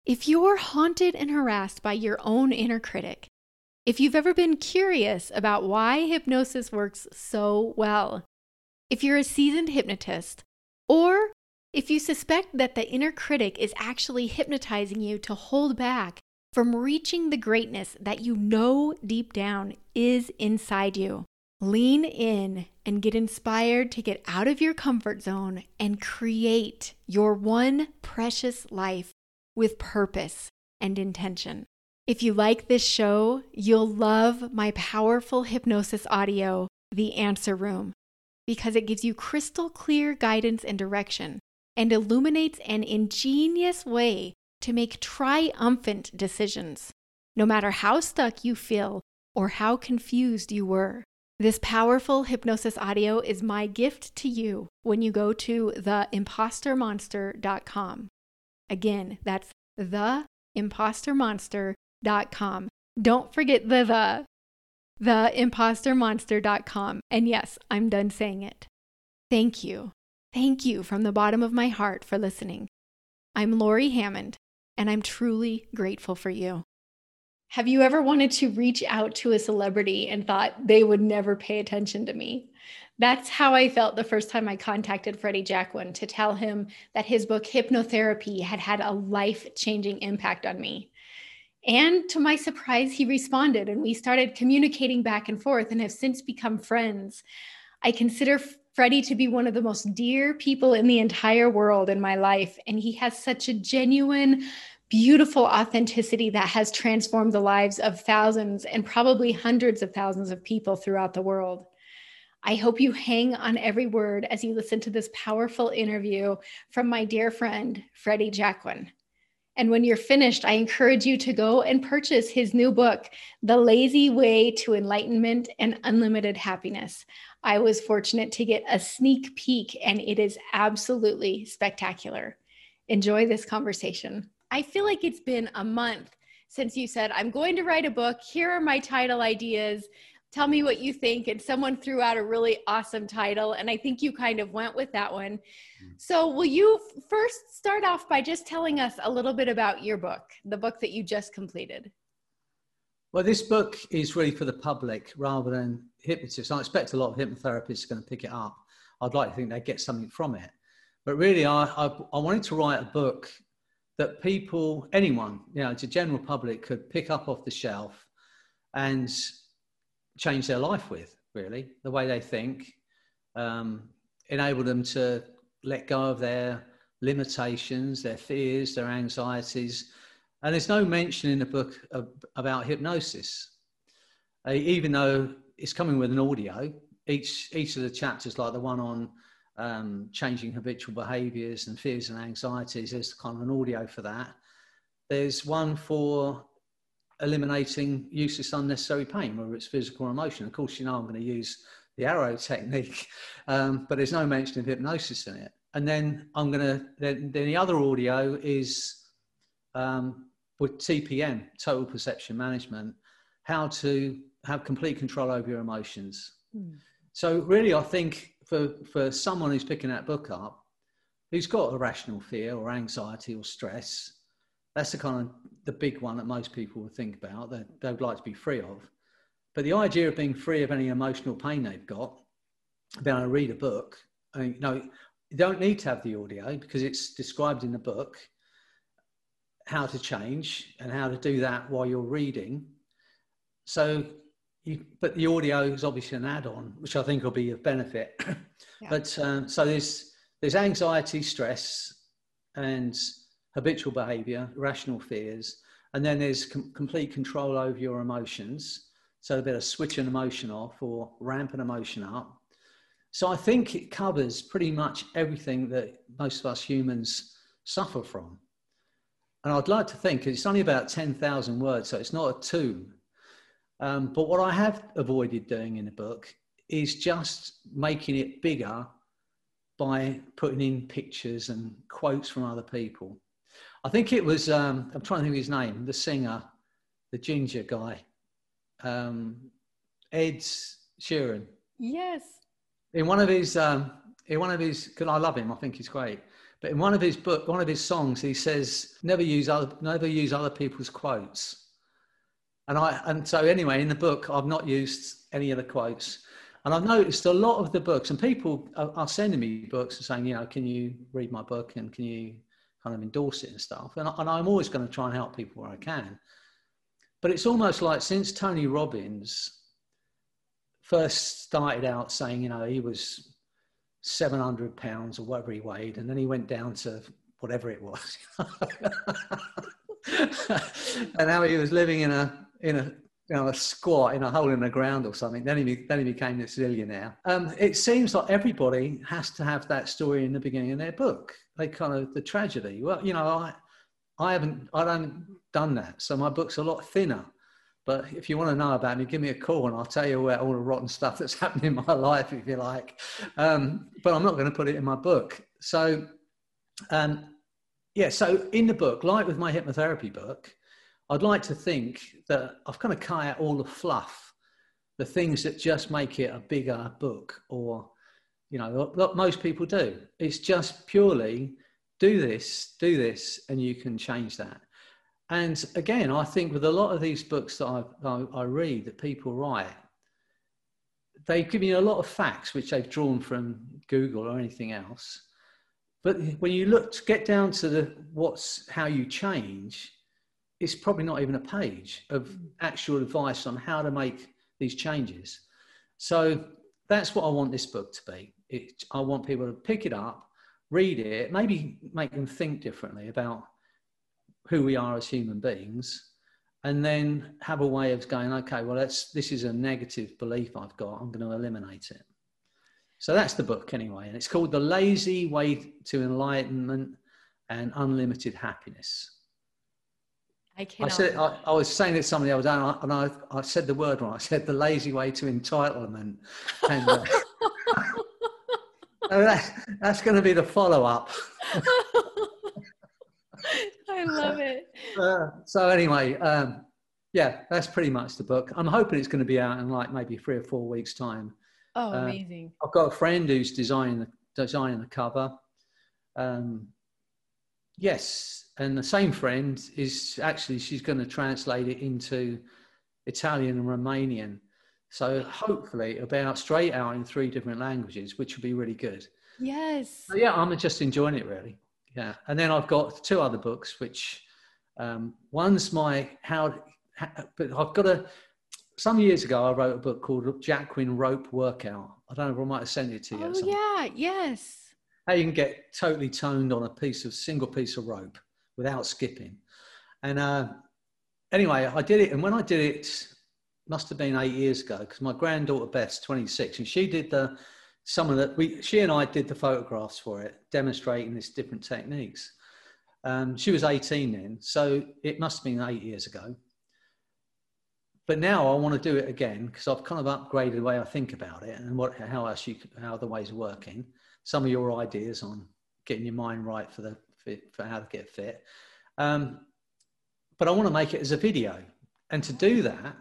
If you're haunted and harassed by your own inner critic, if you've ever been curious about why hypnosis works so well, if you're a seasoned hypnotist, or if you suspect that the inner critic is actually hypnotizing you to hold back from reaching the greatness that you know deep down is inside you, lean in and get inspired to get out of your comfort zone and create your one precious life with purpose and intention. If you like this show, you'll love my powerful hypnosis audio, The Answer Room, because it gives you crystal clear guidance and direction and illuminates an ingenious way to make triumphant decisions, no matter how stuck you feel or how confused you were. This powerful hypnosis audio is my gift to you when you go to theimpostermonster.com. Again, that's theimpostermonster.com. Don't forget theimpostermonster.com. And yes, I'm done saying it. Thank you. Thank you from the bottom of my heart for listening. I'm Lori Hammond, and I'm truly grateful for you. Have you ever wanted to reach out to a celebrity and thought they would never pay attention to me? That's how I felt the first time I contacted Freddie Jacquin to tell him that his book Hypnotherapy had had a life-changing impact on me. And to my surprise, he responded and we started communicating back and forth and have since become friends. I consider Freddie to be one of the most dear people in the entire world in my life, and he has such a genuine, beautiful authenticity that has transformed the lives of thousands and probably hundreds of thousands of people throughout the world. I hope you hang on every word as you listen to this powerful interview from my dear friend, Freddie Jacquin. And when you're finished, I encourage you to go and purchase his new book, The Lazy Way to Enlightenment and Unlimited Happiness. I was fortunate to get a sneak peek, and it is absolutely spectacular. Enjoy this conversation. I feel like it's been a month since you said, I'm going to write a book. Here are my title ideas. Tell me what you think. And someone threw out a really awesome title, and I think you kind of went with that one. So will you first start off by just telling us a little bit about your book, the book that you just completed? Well, this book is really for the public rather than hypnotists. I expect a lot of hypnotherapists are going to pick it up. I'd like to think they get something from it. But really, I wanted to write a book that people, anyone, the general public could pick up off the shelf and change their life with, really, the way they think, enable them to let go of their limitations, their fears, their anxieties. And there's no mention in the book about hypnosis, even though it's coming with an audio. Each of the chapters, like the one on changing habitual behaviours and fears and anxieties, there's kind of an audio for that. There's one for eliminating useless unnecessary pain, whether it's physical or emotional. Of course, I'm going to use the arrow technique, but there's no mention of hypnosis in it. And then then the other audio is with TPM, Total Perception Management, how to have complete control over your emotions. So really, I think for someone who's picking that book up, who's got irrational fear or anxiety or stress, that's the big one that most people would think about, that they would like to be free of. But the idea of being free of any emotional pain they've got, being able to read a book, you don't need to have the audio because it's described in the book how to change and how to do that while you're reading. But the audio is obviously an add-on, which I think will be of benefit. Yeah. But so there's anxiety, stress, and habitual behavior, irrational fears, and then there's complete control over your emotions. So a bit of switch an emotion off or ramp an emotion up. So I think it covers pretty much everything that most of us humans suffer from. And I'd like to think it's only about 10,000 words, so it's not a tome. But what I have avoided doing in the book is just making it bigger by putting in pictures and quotes from other people. I think it was, I'm trying to think of his name, the singer, the ginger guy, Ed Sheeran. Yes. In one of his, because I love him, I think he's great. But in one of his songs, he says, never use other people's quotes. And so anyway, in the book, I've not used any of the quotes. And I've noticed a lot of the books, and people are sending me books and saying, can you read my book and can you kind of endorse it and stuff? And I'm always going to try and help people where I can. But it's almost like since Tony Robbins first started out saying, he was 700 pounds or whatever he weighed, and then he went down to whatever it was. And now he was living in a squat in a hole in the ground or something. Then he became this zillionaire. It seems like everybody has to have that story in the beginning of their book. They kind of the tragedy. Well, I haven't done that, so my book's a lot thinner. But if you want to know about me, give me a call and I'll tell you about all the rotten stuff that's happened in my life, if you like. But I'm not going to put it in my book. So, so in the book, like with my hypnotherapy book, I'd like to think that I've kind of cut out all the fluff, the things that just make it a bigger book, or, what most people do. It's just purely do this, and you can change that. And again, I think with a lot of these books that I read, that people write, they give you a lot of facts, which they've drawn from Google or anything else. But when you get down to how you change, it's probably not even a page of actual advice on how to make these changes. So that's what I want this book to be. I want people to pick it up, read it, maybe make them think differently about who we are as human beings, and then have a way of going, okay, well, this is a negative belief I've got, I'm going to eliminate it. So that's the book anyway, and it's called The Lazy Way to Enlightenment and Unlimited Happiness. I was saying to somebody else, and I said the word wrong. I said The Lazy Way to Entitlement. And that's going to be the follow-up. I love it. So anyway, that's pretty much the book. I'm hoping it's going to be out in like maybe 3 or 4 weeks' time. Oh, amazing. I've got a friend who's designing the cover. Yes, and the same friend she's going to translate it into Italian and Romanian. So hopefully it'll be out straight out in 3 different languages, which will be really good. Yes. So yeah, I'm just enjoying it really. Yeah, and then I've got 2 other books, which one's but I've got some years ago I wrote a book called Jacqueline Rope Workout. I don't know if I might have sent it to you. Oh yeah, yes. How you can get totally toned on a single piece of rope without skipping. And anyway, I did it, and when I did it, must have been 8 years ago, because my granddaughter Beth's 26, and she did she and I did the photographs for it, demonstrating these different techniques. She was 18 then, so it must have been 8 years ago. But now I want to do it again, because I've kind of upgraded the way I think about it and how the ways are working. Some of your ideas on getting your mind right for how to get fit. But I want to make it as a video, and to do that,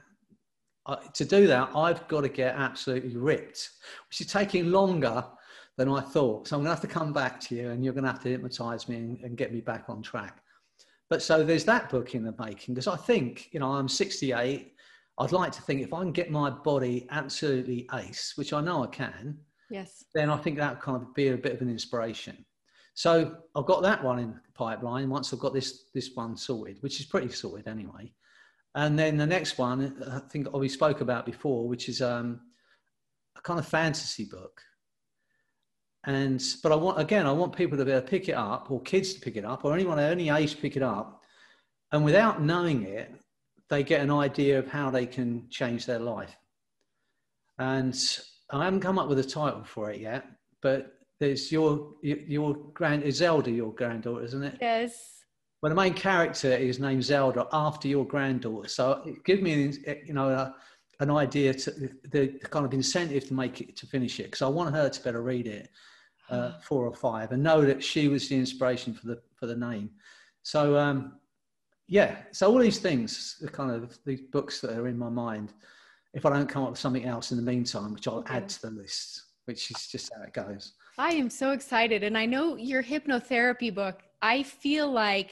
I've got to get absolutely ripped, which is taking longer than I thought. So I'm going to have to come back to you, and you're going to have to hypnotize me and get me back on track. But so there's that book in the making, because I think, I'm 68. I'd like to think if I can get my body absolutely ace, which I know I can, yes, then I think that kind of be a bit of an inspiration. So I've got that one in the pipeline once I've got this one sorted, which is pretty sorted anyway. And then the next one, I think we spoke about before, which is a kind of fantasy book. But I want people to be able to pick it up, or kids to pick it up, or anyone at any age to pick it up. And without knowing it, they get an idea of how they can change their life. And I haven't come up with a title for it yet, but there's is Zelda your granddaughter, isn't it? Yes. Well, the main character is named Zelda after your granddaughter. So it gives me, an idea to the kind of incentive to finish it, because I want her to better read it, 4 or 5, and know that she was the inspiration for the name. So so all these things are kind of these books that are in my mind. If I don't come up with something else in the meantime, which I'll add to the list, which is just how it goes. I am so excited. And I know your hypnotherapy book, I feel like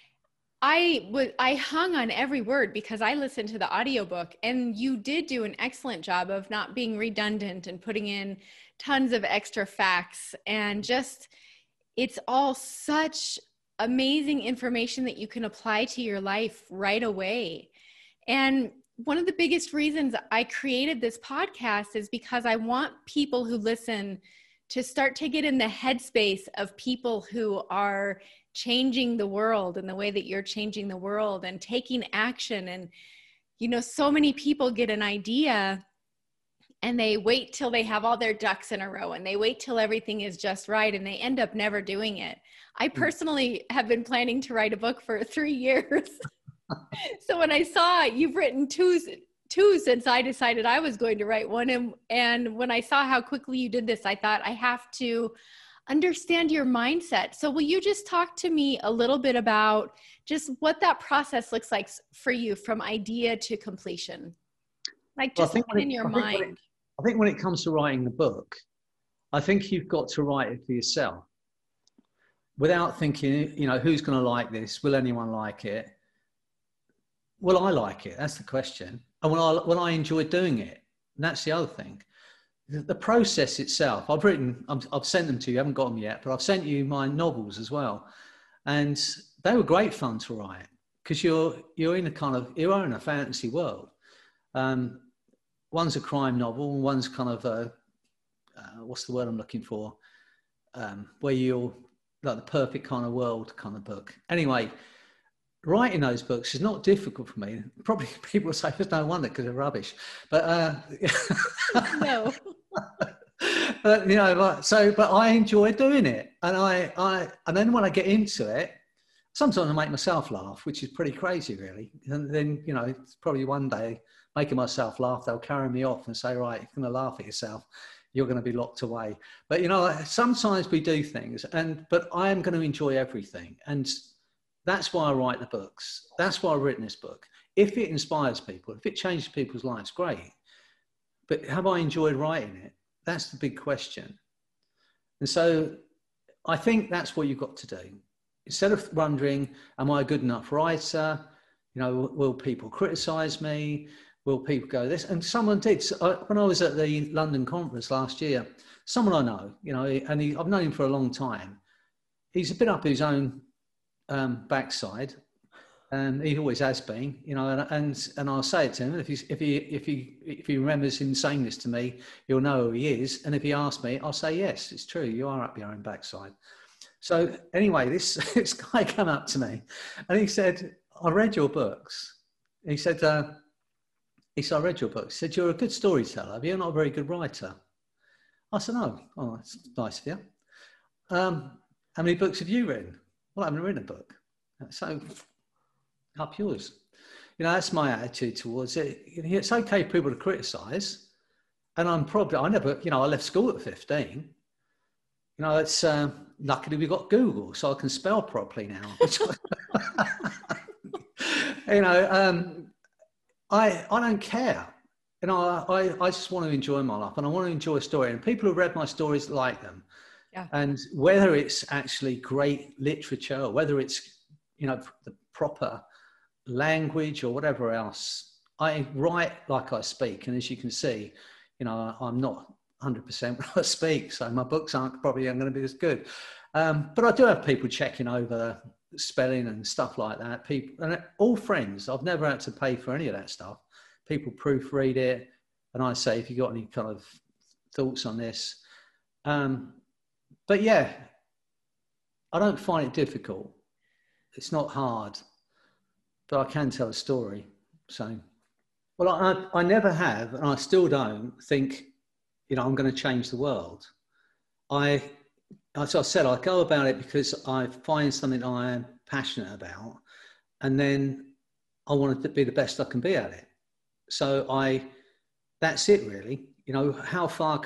I hung on every word because I listened to the audiobook, and you did do an excellent job of not being redundant and putting in tons of extra facts, and just, it's all such amazing information that you can apply to your life right away. And one of the biggest reasons I created this podcast is because I want people who listen to start to get in the headspace of people who are changing the world in the way that you're changing the world and taking action. And, you know, so many people get an idea and they wait till they have all their ducks in a row and they wait till everything is just right, and they end up never doing it. I personally have been planning to write a book for 3 years. So when I saw you've written two since I decided I was going to write one, and when I saw how quickly you did this, I thought I have to understand your mindset. So will you just talk to me a little bit about just what that process looks like for you from idea to completion? Like just in your mind. I think when it comes to writing the book, I think you've got to write it for yourself without thinking, you know, who's going to like this? Will anyone like it? Will I like it? That's the question. And will I enjoy doing it? And that's the other thing. The process itself, I've sent them to you, haven't got them yet, but I've sent you my novels as well. And they were great fun to write because you're in a fantasy world. One's a crime novel, and one's kind of a, what's the word I'm looking for? Where you're like the perfect kind of world kind of book. Anyway, writing those books is not difficult for me. Probably people will say, there's no wonder because they're rubbish. But no. But you know, but I enjoy doing it, and and then when I get into it, sometimes I make myself laugh, which is pretty crazy, really. And then, you know, it's probably one day making myself laugh, they'll carry me off and say, right, you're going to laugh at yourself, you're going to be locked away. But you know, sometimes we do things, but I am going to enjoy everything, and that's why I write the books. That's why I've written this book. If it inspires people, if it changes people's lives, great. But have I enjoyed writing it? That's the big question. And so I think that's what you've got to do. Instead of wondering, am I a good enough writer? You know, will people criticize me? Will people go this? And someone did. When I was at the London conference last year, someone I know, you know, and I've known him for a long time. He's a bit up his own backside, and he always has been, you know. And I'll say it to him. If he remembers him saying this to me, he'll know who he is. And if he asks me, I'll say yes, it's true. You are up your own backside. So anyway, this guy came up to me, and he said, "I read your books." He said, "I read your books." He said, "You're a good storyteller, but you're not a very good writer." I said, "Oh, that's nice of you. How many books have you written?" "Well, I haven't written a book." "So, up yours." You know, that's my attitude towards it. It's okay for people to criticise, and I left school at 15. You know, it's luckily we've got Google, so I can spell properly now. You know, I don't care. You know, I just want to enjoy my life, and I want to enjoy a story. And people who read my stories like them. Yeah. And whether it's actually great literature, or whether it's, you know, the proper language or whatever else, I write like I speak. And as you can see, you know, I'm not 100% when I speak, so my books aren't going to be as good. But I do have people checking over spelling and stuff like that. People, and all friends. I've never had to pay for any of that stuff. People proofread it, and I say, if you got any kind of thoughts on this. But yeah, I don't find it difficult. It's not hard, but I can tell a story. So, well, I never have, and I still don't think, you know, I'm going to change the world. As I said, I go about it because I find something I am passionate about, and then I want to be the best I can be at it. So that's it really. You know, how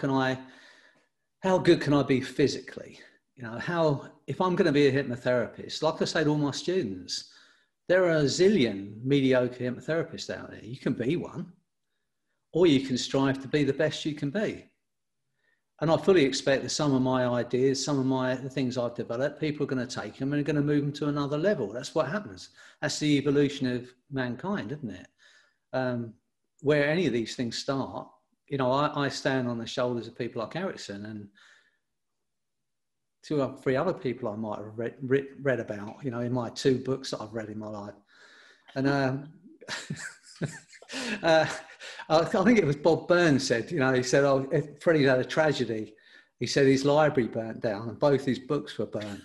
good can I be physically? You know, if I'm going to be a hypnotherapist, like I say to all my students, there are a zillion mediocre hypnotherapists out there. You can be one, or you can strive to be the best you can be. And I fully expect that some of my ideas, the things I've developed, people are going to take them and are going to move them to another level. That's what happens. That's the evolution of mankind, isn't it? Where any of these things start, you know, I stand on the shoulders of people like Ericsson and two or three other people I might have read about, you know, in my 2 books that I've read in my life. And I think it was Bob Burns said, you know, he said, oh, Freddie had a tragedy. He said his library burnt down and both his books were burnt.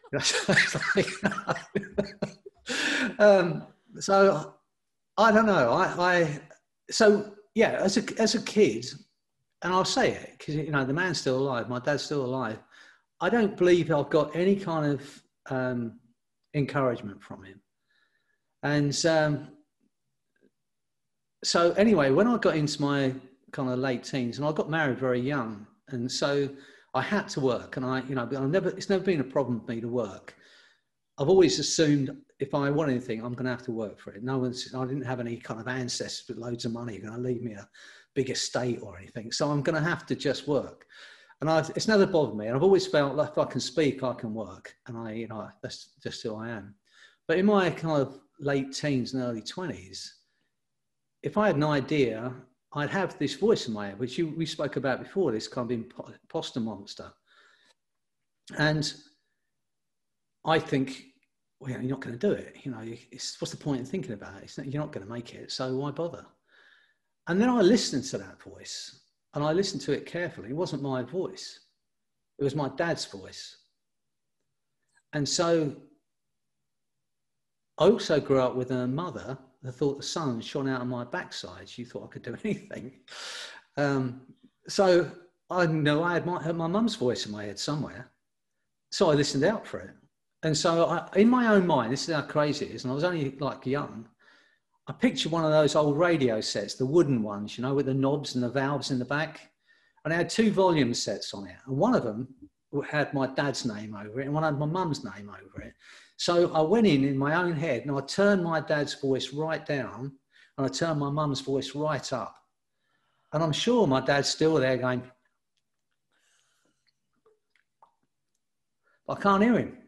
So I don't know. So yeah, as a kid, and I'll say it because, you know, the man's still alive. My dad's still alive. I don't believe I've got any kind of encouragement from him. And so anyway, when I got into my kind of late teens, and I got married very young, and so I had to work, and it's never been a problem for me to work. I've always assumed if I want anything, I'm going to have to work for it. I didn't have any kind of ancestors with loads of money going to leave me a big estate or anything. So I'm going to have to just work. And it's never bothered me. And I've always felt like if I can speak, I can work. And that's just who I am. But in my kind of late teens and early 20s, if I had an idea, I'd have this voice in my head, which we spoke about before, this kind of imposter monster. And I think, well, you're not going to do it. You know, what's the point in thinking about it? You're not going to make it, so why bother? And then I listened to that voice, and I listened to it carefully. It wasn't my voice. It was my dad's voice. And so I also grew up with a mother that thought the sun shone out of my backside. She thought I could do anything. So I know I had my mum's voice in my head somewhere. So I listened out for it. And so in my own mind, this is how crazy it is, and I was only like young, I pictured one of those old radio sets, the wooden ones, you know, with the knobs and the valves in the back. And it had 2 volume sets on it. And one of them had my dad's name over it and one had my mum's name over it. So I went in my own head and I turned my dad's voice right down and I turned my mum's voice right up. And I'm sure my dad's still there going, I can't hear him.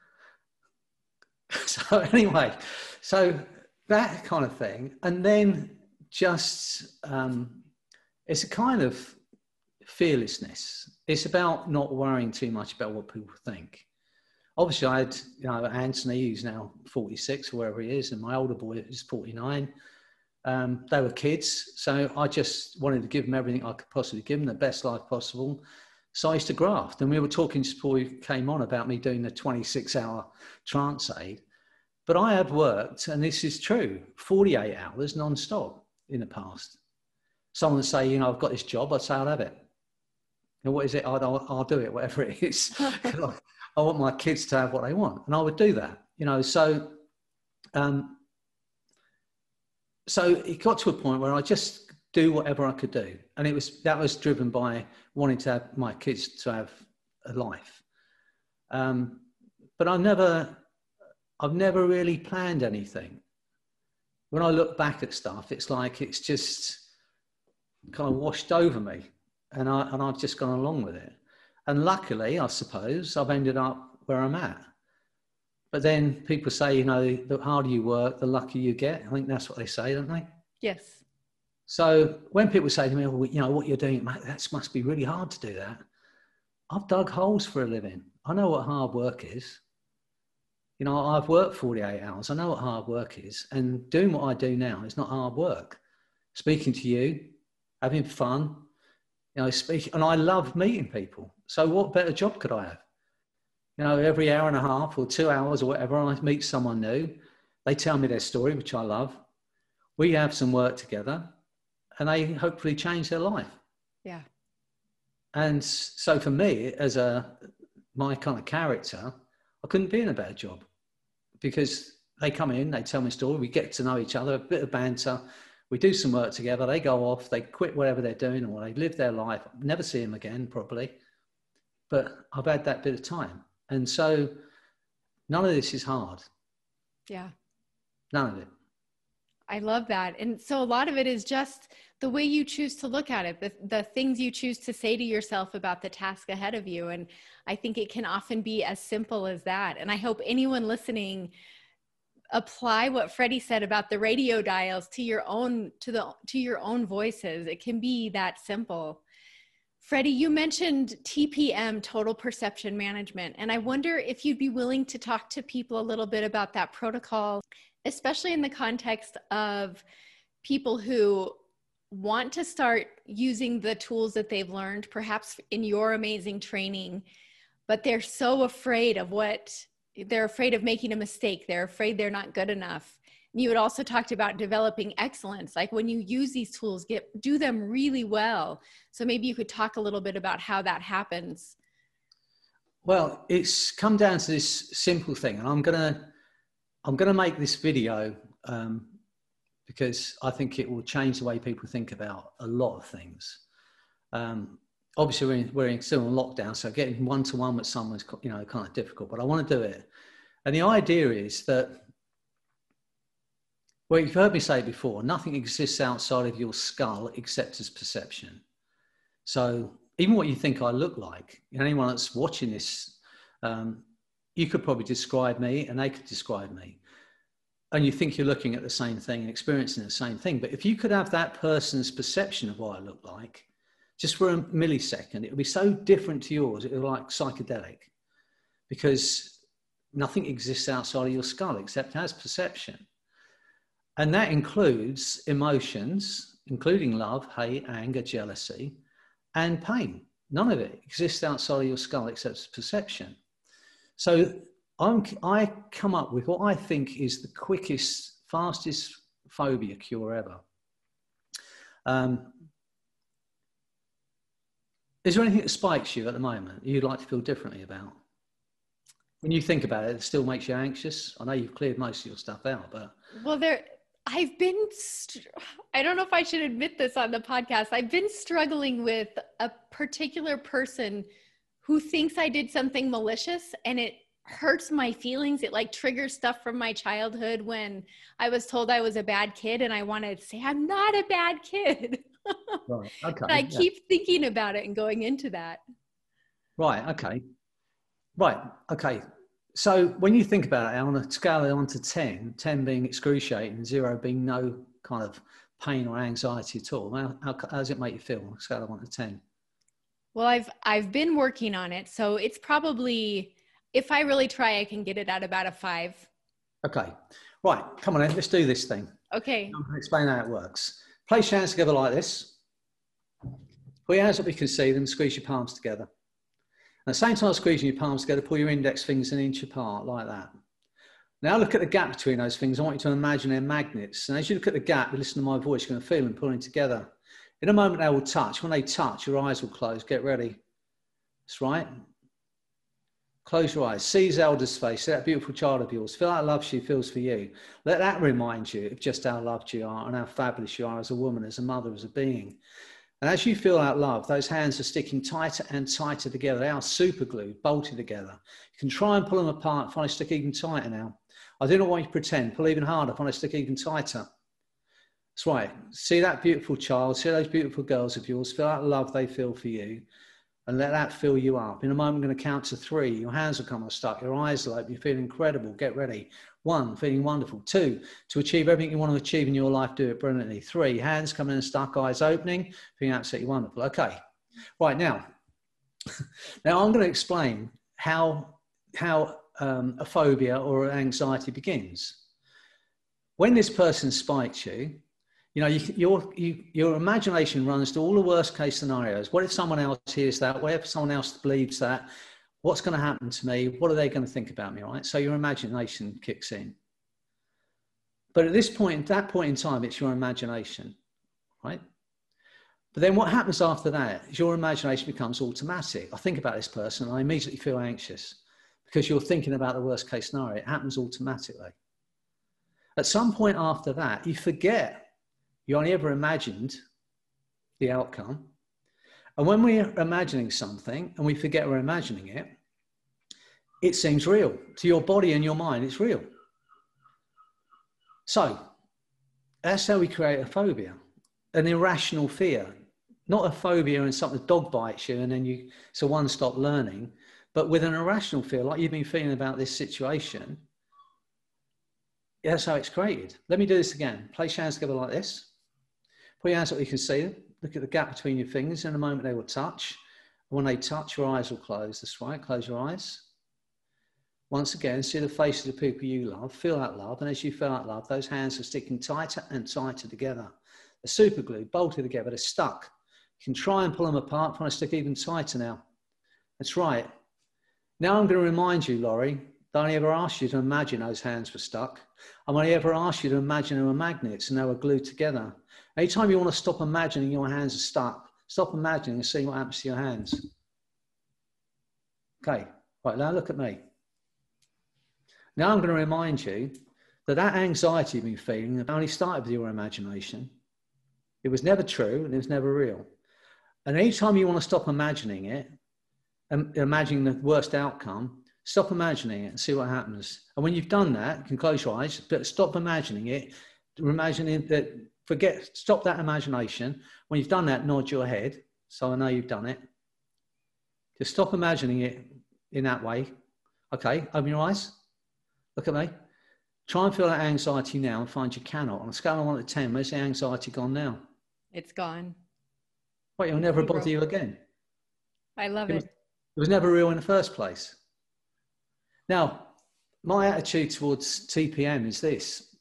So anyway, so that kind of thing. And then just, it's a kind of fearlessness. It's about not worrying too much about what people think. Obviously I had, you know, Anthony, who's now 46 or wherever he is, and my older boy is 49. They were kids. So I just wanted to give them everything I could possibly give them, the best life possible. So I used to graft. And we were talking just before we came on about me doing the 26-hour trance aid. But I have worked, and this is true, 48 hours non-stop in the past. Someone would say, you know, I've got this job. I'd say, I'll have it. And what is it? I'll do it, whatever it is. I want my kids to have what they want. And I would do that, you know. So it got to a point where I just do whatever I could do. And that was driven by wanting to have my kids to have a life. But I've never really planned anything. When I look back at stuff, it's like it's just kind of washed over me, and I've just gone along with it. And luckily, I suppose, I've ended up where I'm at. But then people say, you know, the harder you work, the luckier you get. I think that's what they say, don't they? Yes. So when people say to me, well, you know, what you're doing, that must be really hard to do that. I've dug holes for a living. I know what hard work is. You know, I've worked 48 hours. I know what hard work is. And doing what I do now is not hard work. Speaking to you, having fun, you know, and I love meeting people. So what better job could I have? You know, every hour and a half or 2 hours or whatever, I meet someone new. They tell me their story, which I love. We have some work together and they hopefully change their life. Yeah. And so for me, as my kind of character, I couldn't be in a better job because they come in, they tell me a story, we get to know each other, a bit of banter, we do some work together, they go off, they quit whatever they're doing or they live their life. I'll never see them again, probably. But I've had that bit of time. And so none of this is hard. Yeah. None of it. I love that. And so a lot of it is just the way you choose to look at it, the things you choose to say to yourself about the task ahead of you. And I think it can often be as simple as that. And I hope anyone listening apply what Freddie said about the radio dials to your own, to your own voices. It can be that simple. Freddie, you mentioned TPM, total perception management, and I wonder if you'd be willing to talk to people a little bit about that protocol, especially in the context of people who want to start using the tools that they've learned, perhaps in your amazing training, but they're so afraid of they're afraid of making a mistake. They're afraid they're not good enough. And you had also talked about developing excellence, like when you use these tools, do them really well. So maybe you could talk a little bit about how that happens. Well, it's come down to this simple thing, and I'm gonna make this video because I think it will change the way people think about a lot of things. Obviously, we're still in lockdown, so getting one-to-one with someone is, you know, kind of difficult. But I want to do it, and the idea is that, well, you've heard me say it before, nothing exists outside of your skull except as perception. So even what you think I look like, anyone that's watching this, you could probably describe me and they could describe me. And you think you're looking at the same thing and experiencing the same thing. But if you could have that person's perception of what I look like, just for a millisecond, it would be so different to yours. It would be like psychedelic, because nothing exists outside of your skull except as perception. And that includes emotions, including love, hate, anger, jealousy, and pain. None of it exists outside of your skull except perception. So I come up with what I think is the quickest, fastest phobia cure ever. Is there anything that spikes you at the moment you'd like to feel differently about? When you think about it, it still makes you anxious. I know you've cleared most of your stuff out, but... Well, I don't know if I should admit this on the podcast. I've been struggling with a particular person who thinks I did something malicious, and it hurts my feelings. It like triggers stuff from my childhood when I was told I was a bad kid, and I wanted to say, I'm not a bad kid. Right. Okay. I keep thinking about it and going into that. Right. Okay. Right. Okay. So when you think about it on a scale of 1 to 10, 10 being excruciating, 0 being no kind of pain or anxiety at all, how does it make you feel on a scale of 1 to 10? Well, I've been working on it. So it's probably, if I really try, I can get it at about a 5. Okay. Right. Come on then. Let's do this thing. Okay. I'm going to explain how it works. Place your hands together like this. Put your hands up, you can see them, squeeze your palms together. At the same time squeezing your palms together, pull your index fingers an inch apart, like that. Now look at the gap between those fingers. I want you to imagine they're magnets. And as you look at the gap, you listen to my voice, you're going to feel them pulling together. In a moment, they will touch. When they touch, your eyes will close. Get ready. That's right. Close your eyes. See Zelda's face. See that beautiful child of yours. Feel that love she feels for you. Let that remind you of just how loved you are and how fabulous you are as a woman, as a mother, as a being. And as you feel that love, those hands are sticking tighter and tighter together. They are super glued, bolted together. You can try and pull them apart, find they stick even tighter now. I do not want you to pretend. Pull even harder, find they stick even tighter. That's right. See that beautiful child, see those beautiful girls of yours, feel that love they feel for you, and let that fill you up. In a moment, I'm going to count to 3. Your hands will come unstuck, your eyes will open, you feel incredible. Get ready. 1, feeling wonderful. 2, to achieve everything you want to achieve in your life, do it brilliantly. 3, hands coming unstuck, eyes opening, feeling absolutely wonderful. Okay. Right, now I'm going to explain how a phobia or anxiety begins. When this person spikes you, you know, your imagination runs to all the worst case scenarios. What if someone else hears that? What if someone else believes that? What's going to happen to me? What are they going to think about me, right? So your imagination kicks in. But at that point in time, it's your imagination, right? But then what happens after that is your imagination becomes automatic. I think about this person and I immediately feel anxious because you're thinking about the worst case scenario. It happens automatically. At some point after that, you forget you only ever imagined the outcome. And when we're imagining something and we forget we're imagining it, it seems real. To your body and your mind, it's real. So That's how we create a phobia, an irrational fear, not a phobia and something, dog bites you and then it's a one-stop learning, but with an irrational fear, like you've been feeling about this situation. That's how it's created. Let me do this again. Place your hands together like this. Put your hands up, you can see them. Look at the gap between your fingers. In a moment, they will touch. When they touch, your eyes will close. That's right. Close your eyes. Once again, see the faces of the people you love. Feel that love. And as you feel that love, those hands are sticking tighter and tighter together. They're super glued, bolted together. They're stuck. You can try and pull them apart. Try to stick even tighter now. That's right. Now I'm going to remind you, Laurie, that I ever asked you to imagine those hands were stuck. And when I ever asked you to imagine they were magnets and they were glued together. Anytime you want to stop imagining your hands are stuck, stop imagining and see what happens to your hands. Okay, right, now look at me. Now I'm going to remind you that that anxiety you've been feeling only started with your imagination. It was never true and it was never real. And anytime you want to stop imagining it, and imagining the worst outcome, stop imagining it and see what happens. And when you've done that, you can close your eyes, but stop imagining it. Imagining that, stop that imagination. When you've done that, nod your head. So I know you've done it. Just stop imagining it in that way. Okay, open your eyes. Look at me. Try and feel that anxiety now and find you cannot. On a scale of 1 to 10, where's the anxiety gone now? It's gone. What, it'll never bother you again? I love it. It was never real in the first place. Now, my attitude towards TPM is this.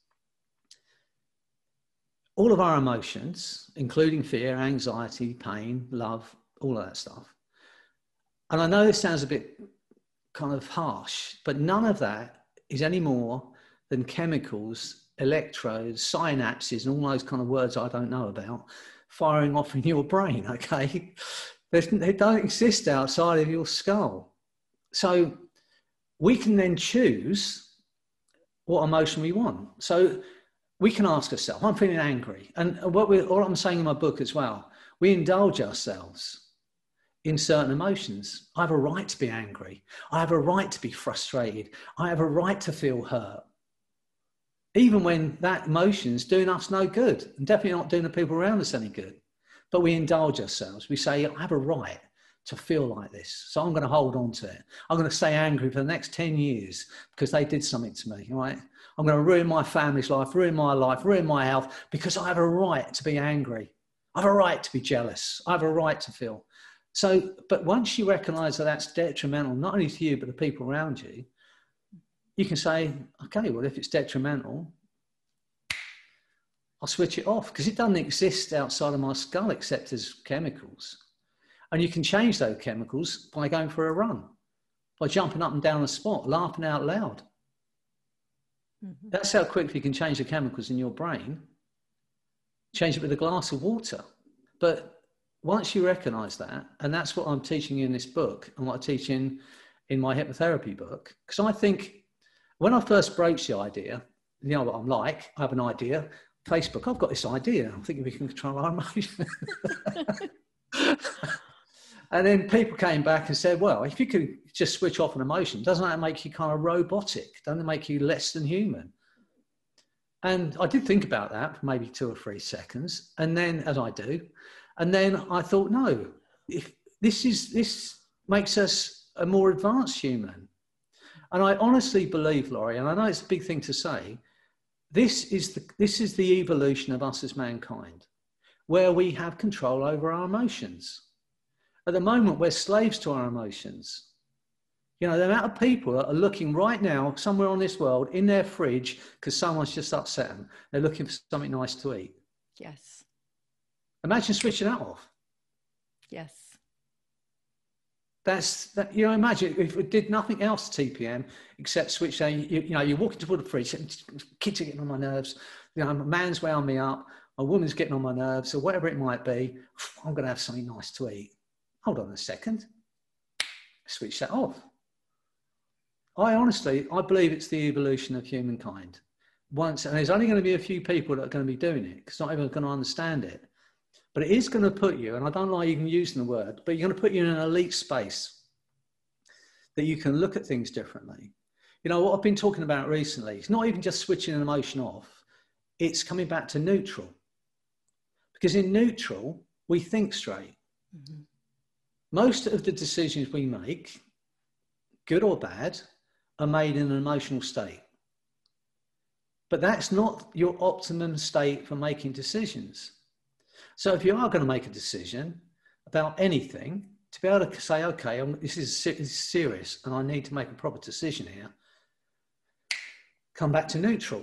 All of our emotions, including fear, anxiety, pain, love, all of that stuff. And I know this sounds a bit kind of harsh, but none of that is any more than chemicals, electrodes, synapses, and all those kind of words I don't know about, firing off in your brain, okay? They don't exist outside of your skull. So we can then choose what emotion we want. So we can ask ourselves, I'm feeling angry. And what I'm saying in my book as well, we indulge ourselves in certain emotions. I have a right to be angry. I have a right to be frustrated. I have a right to feel hurt. Even when that emotion's doing us no good and definitely not doing the people around us any good. But we indulge ourselves. We say, I have a right to feel like this. So I'm going to hold on to it. I'm going to stay angry for the next 10 years because they did something to me, right? I'm going to ruin my family's life, ruin my health because I have a right to be angry. I have a right to be jealous. I have a right to feel. So, but once you recognize that that's detrimental, not only to you, but the people around you, you can say, okay, well, if it's detrimental, I'll switch it off because it doesn't exist outside of my skull except as chemicals. And you can change those chemicals by going for a run, by jumping up and down a spot, laughing out loud. Mm-hmm. That's how quickly you can change the chemicals in your brain. Change it with a glass of water. But once you recognize that, and that's what I'm teaching you in this book and what I teach in my hypnotherapy book, because I think when I first broached the idea, you know what I'm like, I have an idea. Facebook, I've got this idea. I'm thinking we can control our emotions. And then people came back and said, well, if you could just switch off an emotion, doesn't that make you kind of robotic? Doesn't it make you less than human? And I did think about that for maybe 2 or 3 seconds. And then, as I do, and then I thought, no, if this makes us a more advanced human. And I honestly believe, Laurie, and I know it's a big thing to say, this is the evolution of us as mankind, where we have control over our emotions. At the moment, we're slaves to our emotions. You know, the amount of people that are looking right now, somewhere on this world, in their fridge, because someone's just upset them. They're looking for something nice to eat. Yes. Imagine switching that off. Yes. You know, imagine if it did nothing else to TPM except switch. You're walking toward the fridge, kids are getting on my nerves. You know, a man's wound me up, a woman's getting on my nerves, or whatever it might be. I'm going to have something nice to eat. Hold on a second. Switch that off. I believe it's the evolution of humankind. And there's only going to be a few people that are going to be doing it because not everyone's going to understand it. But it is going to put you, and I don't like even using the word, but you're going to put you in an elite space that you can look at things differently. You know, what I've been talking about recently is not even just switching an emotion off. it's coming back to neutral. Because in neutral, we think straight. Mm-hmm. Most of the decisions we make, good or bad, are made in an emotional state. But that's not your optimum state for making decisions. So if you are going to make a decision about anything, to be able to say, okay, this is serious and I need to make a proper decision here, come back to neutral.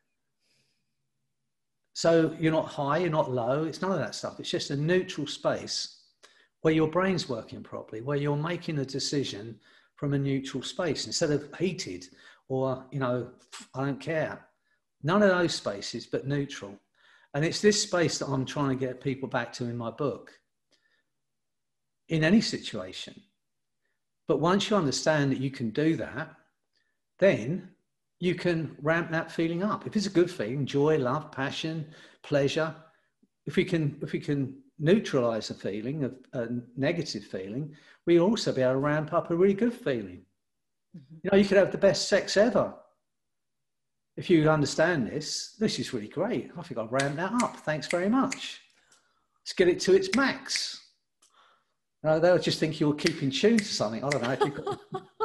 So you're not high, you're not low, it's none of that stuff. It's just a neutral space where your brain's working properly, where you're making a decision from a neutral space instead of heated or, you know, I don't care. None of those spaces, but neutral. And it's this space that I'm trying to get people back to in my book, in any situation. But once you understand that you can do that, then you can ramp that feeling up. If it's a good feeling, joy, love, passion, pleasure, if we can neutralize a feeling, a negative feeling, we also be able to ramp up a really good feeling. Mm-hmm. You know, you could have the best sex ever. If you understand this is really great. I think I'll ramp that up. Thanks very much. Let's get it to its max. They'll just think you're keeping tune to something. I don't know if you could.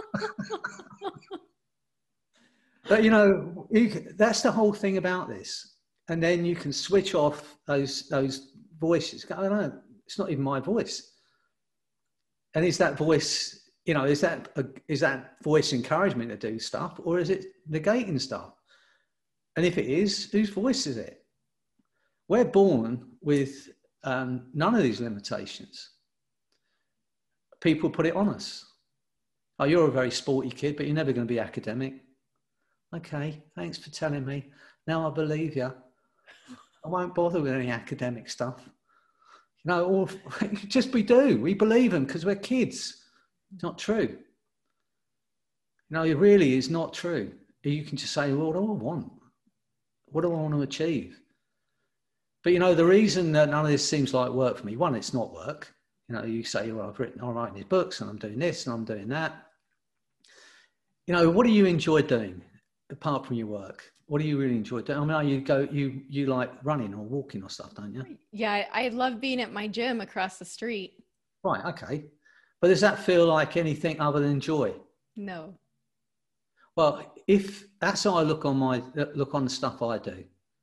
But, you know, that's the whole thing about this. And then you can switch off those voices. I don't know. It's not even my voice. And is that voice, you know, is that voice encouragement to do stuff, or is it negating stuff? And if it is, whose voice is it? We're born with none of these limitations. People put it on us. Oh, you're a very sporty kid, but you're never going to be academic. Okay, thanks for telling me. Now I believe you. I won't bother with any academic stuff. You know, or just we do. We believe them because we're kids. It's not true. You know, it really is not true. You can just say, well, what do I want? What do I want to achieve? But, you know, the reason that none of this seems like work for me, one, it's not work. You know, you say, well, I'm writing these books and I'm doing this and I'm doing that. You know, what do you enjoy doing apart from your work? What do you really enjoy doing? I mean, you like running or walking or stuff, don't you? Yeah, I love being at my gym across the street. Right, okay. But does that feel like anything other than joy? No. Well, if that's how I look on the stuff I do.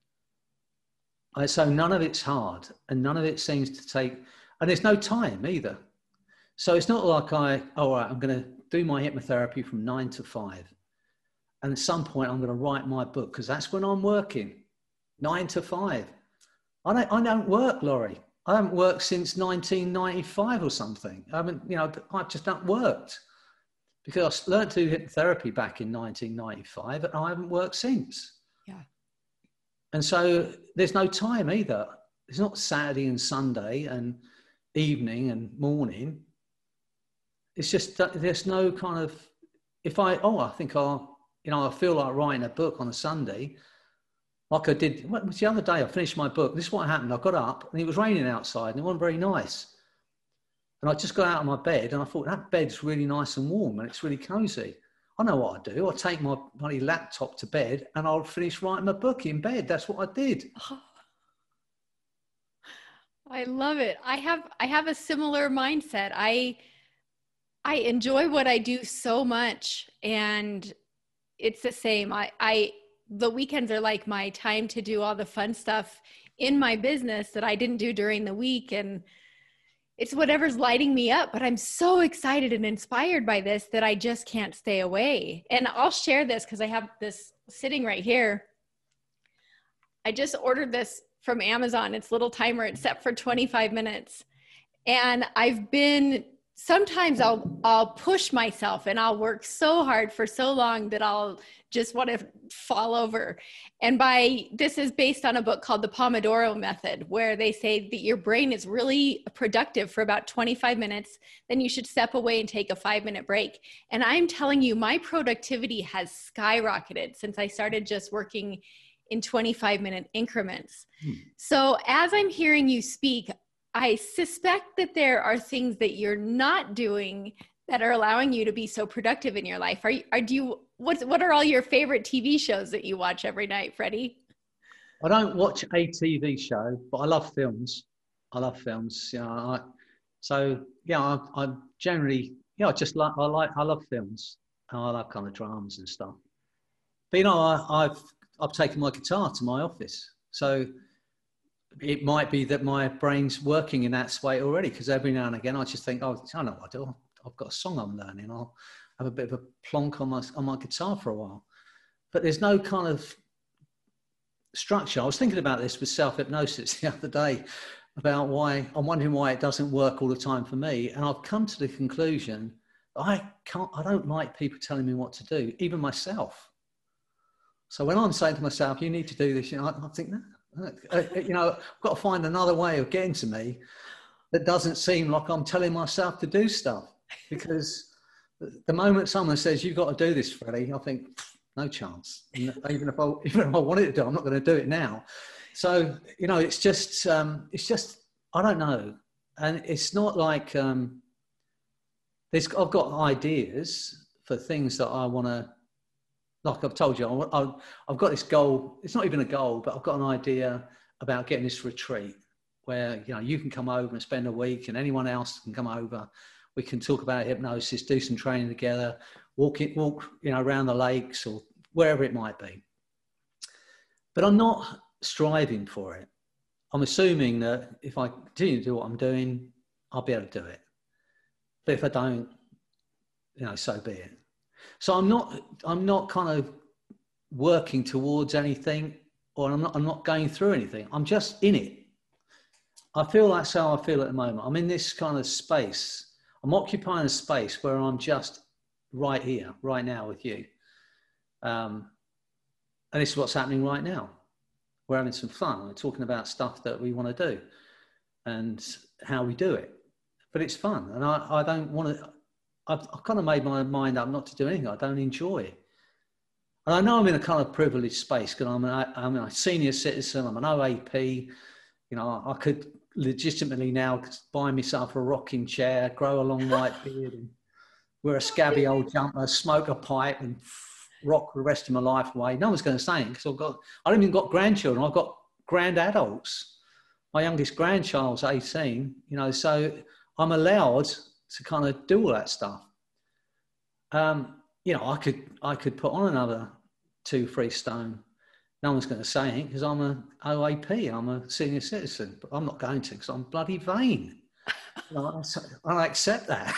So none of it's hard and none of it seems to take, and there's no time either. So it's not like all right, I'm going to do my hypnotherapy from 9 to 5. And at some point I'm going to write my book because that's when I'm working, 9 to 5. I don't work, Laurie. I haven't worked since 1995 or something. I've just not worked. Because I learned to do hypnotherapy back in 1995 and I haven't worked since. Yeah. And so there's no time either. It's not Saturday and Sunday and evening and morning. It's just, there's no kind of, I feel like writing a book on a Sunday, like I did, what was the other day I finished my book. This is what happened. I got up and it was raining outside and it wasn't very nice. And I just got out of my bed and I thought, that bed's really nice and warm and it's really cozy. I know what I do. I take my bloody laptop to bed and I'll finish writing my book in bed. That's what I did. Oh, I love it. I have a similar mindset. I enjoy what I do so much and it's the same. The weekends are like my time to do all the fun stuff in my business that I didn't do during the week. And it's whatever's lighting me up, but I'm so excited and inspired by this that I just can't stay away. And I'll share this because I have this sitting right here. I just ordered this from Amazon. It's a little timer. It's set for 25 minutes. And sometimes I'll push myself and I'll work so hard for so long that I'll just want to fall over. And this is based on a book called The Pomodoro Method, where they say that your brain is really productive for about 25 minutes. Then you should step away and take a 5-minute break. And I'm telling you, my productivity has skyrocketed since I started just working in 25-minute increments. So as I'm hearing you speak, I suspect that there are things that you're not doing that are allowing you to be so productive in your life. What are all your favorite TV shows that you watch every night, Freddie? I don't watch a TV show, but I love films. I love films. I generally, I just I love films. I love kind of dramas and stuff. But I've taken my guitar to my office, so it might be that my brain's working in that way already. Because every now and again, I just think, oh, I know what I do. I've got a song I'm learning. I'll have a bit of a plonk on my guitar for a while. But there's no kind of structure. I was thinking about this with self-hypnosis the other day, about why I'm wondering why it doesn't work all the time for me. And I've come to the conclusion I don't like people telling me what to do, even myself. So when I'm saying to myself, you need to do this, I think, no, I've got to find another way of getting to me that doesn't seem like I'm telling myself to do stuff. Because the moment someone says, you've got to do this, Freddie, I think, no chance. And even if I wanted to do it, I'm not going to do it now. So, it's just, I don't know. And it's not like, I've got ideas for things that I want to, like I've told you, I've got this goal. It's not even a goal, but I've got an idea about getting this retreat where, you can come over and spend a week and anyone else can come over. We can talk about hypnosis, do some training together, walk around the lakes or wherever it might be. But I'm not striving for it. I'm assuming that if I continue to do what I'm doing, I'll be able to do it. But if I don't, so be it. So I'm not kind of working towards anything, or I'm not going through anything. I'm just in it. I feel that's how I feel at the moment. I'm in this kind of space. I'm occupying a space where I'm just right here, right now with you. And this is what's happening right now. We're having some fun. We're talking about stuff that we want to do and how we do it. But it's fun. And I don't want to, I've kind of made my mind up not to do anything I don't enjoy. And I know I'm in a kind of privileged space because I'm a senior citizen. I'm an OAP. I could legitimately now buy myself a rocking chair, grow a long white beard, and wear a scabby old jumper, smoke a pipe, and rock the rest of my life away. No one's going to say it because I haven't even got grandchildren. I've got grand adults. My youngest grandchild's 18. So I'm allowed to kind of do all that stuff. I could put on another 2-3 stone. No one's going to say anything because I'm an OAP, I'm a senior citizen, but I'm not going to because I'm bloody vain. I accept that.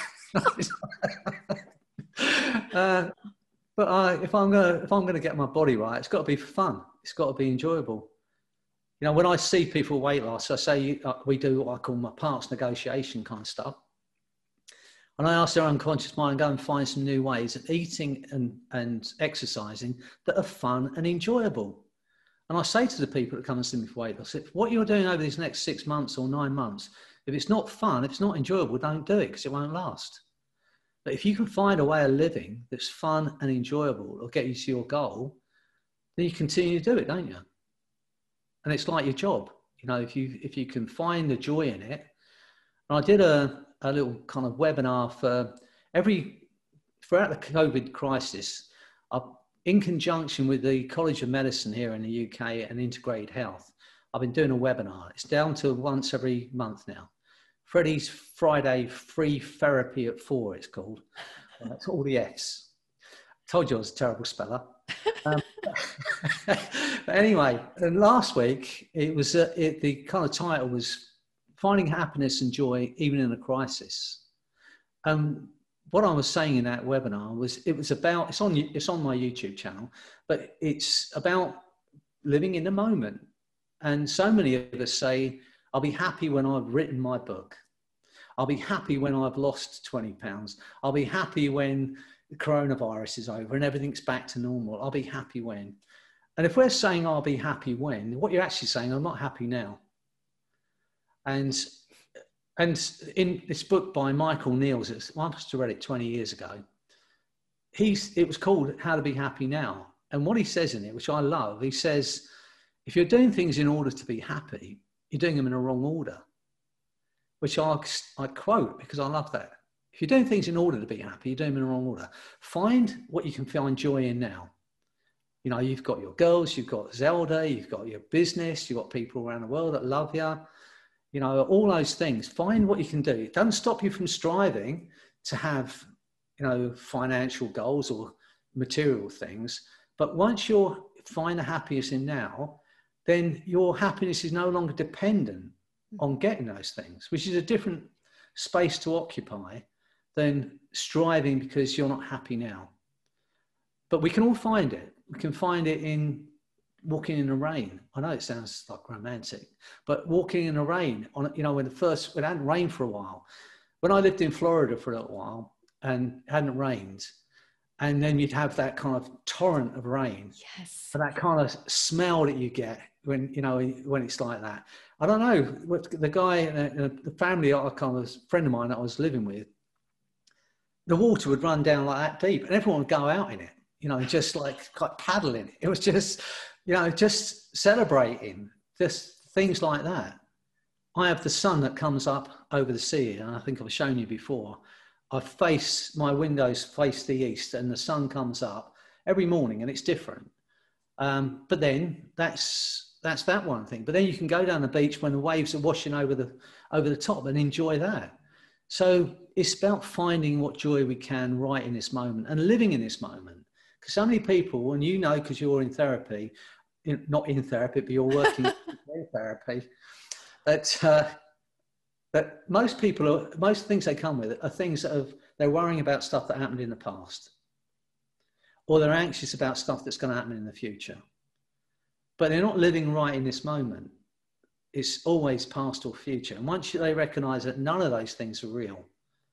But if I'm going to get my body right, it's got to be for fun. It's got to be enjoyable. When I see people weight loss, I say we do what I call my parts negotiation kind of stuff. And I ask their unconscious mind, go and find some new ways of eating and exercising that are fun and enjoyable. And I say to the people that come and see me for weight loss, if what you're doing over these next 6 months or 9 months, if it's not fun, if it's not enjoyable, don't do it because it won't last. But if you can find a way of living that's fun and enjoyable or get you to your goal, then you continue to do it, don't you? And it's like your job. If you can find the joy in it. And I did a little kind of webinar throughout the COVID crisis, in conjunction with the College of Medicine here in the UK and Integrated Health. I've been doing a webinar. It's down to once every month now. Freddie's Friday Free Therapy at 4, it's called. It's all the F's. Told you I was a terrible speller. But anyway, and last week, it was the kind of title was Finding Happiness and Joy Even in a Crisis. What I was saying in that webinar was it's on my YouTube channel, but it's about living in the moment. And so many of us say, I'll be happy when I've written my book. I'll be happy when I've lost 20 pounds. I'll be happy when the coronavirus is over and everything's back to normal. I'll be happy when. And if we're saying I'll be happy when, what you're actually saying, I'm not happy now. And in this book by Michael Niels, I must have read it 20 years ago. It was called How to Be Happy Now. And what he says in it, which I love, he says, if you're doing things in order to be happy, you're doing them in a wrong order, which I quote because I love that. If you're doing things in order to be happy, you're doing them in the wrong order. Find what you can find joy in now You know, you've got your girls, you've got Zelda, you've got your business, you've got people around the world that love you. You know, all those things. Find what you can do. It doesn't stop you from striving to have, you know, financial goals or material things. But once you find the happiness in now, then your happiness is no longer dependent on getting those things, which is a different space to occupy than striving because you're not happy now. But we can all find it. We can find it in walking in the rain. I know it sounds like romantic, but walking in the rain on, you know, when it hadn't rained for a while. When I lived in Florida for a little while and it hadn't rained, and then you'd have that kind of torrent of rain. Yes. And that kind of smell that you get when, you know, when it's like that. I don't know, the guy, the family, a friend of mine that I was living with, the water would run down like that deep and everyone would go out in it, you know, just like paddling. It was just, you know, just celebrating, just things like that. I have the sun that comes up over the sea, and I think I've shown you before. My windows face the east and the sun comes up every morning and it's different. But then that's that one thing. But then you can go down the beach when the waves are washing over the top and enjoy that. So it's about finding what joy we can right in this moment and living in this moment. Because so many people, and you know, because you're in therapy, not in therapy, but you're working in therapy, that most things they come with are things that they're worrying about stuff that happened in the past, or they're anxious about stuff that's going to happen in the future. But they're not living right in this moment. It's always past or future. And once they recognize that none of those things are real,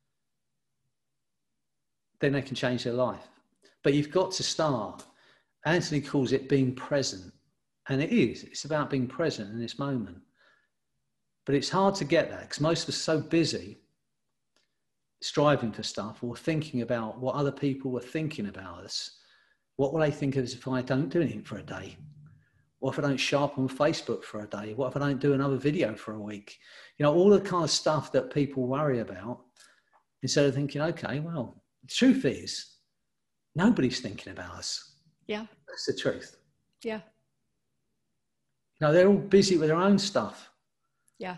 then they can change their life. But you've got to start. Anthony calls it being present. And it is. It's about being present in this moment. But it's hard to get that because most of us are so busy striving for stuff or thinking about what other people were thinking about us. What will they think of us if I don't do anything for a day? What if I don't show up on Facebook for a day? What if I don't do another video for a week? You know, all the kind of stuff that people worry about, instead of thinking, okay, well, the truth is, nobody's thinking about us. Yeah. That's the truth. Yeah. You know, they're all busy with their own stuff. Yeah.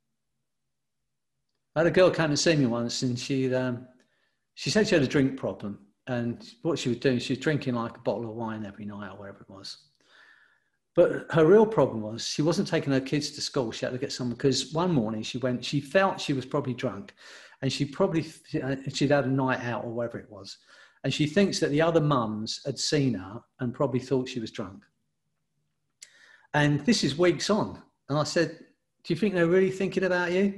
I had a girl come and see me once, and she said she had a drink problem. And what she was doing, she was drinking like a bottle of wine every night or whatever it was. But her real problem was she wasn't taking her kids to school. She had to get someone, because one morning she felt she was probably drunk, and she'd had a night out or whatever it was. And she thinks that the other mums had seen her and probably thought she was drunk. And this is weeks on. And I said, do you think they're really thinking about you?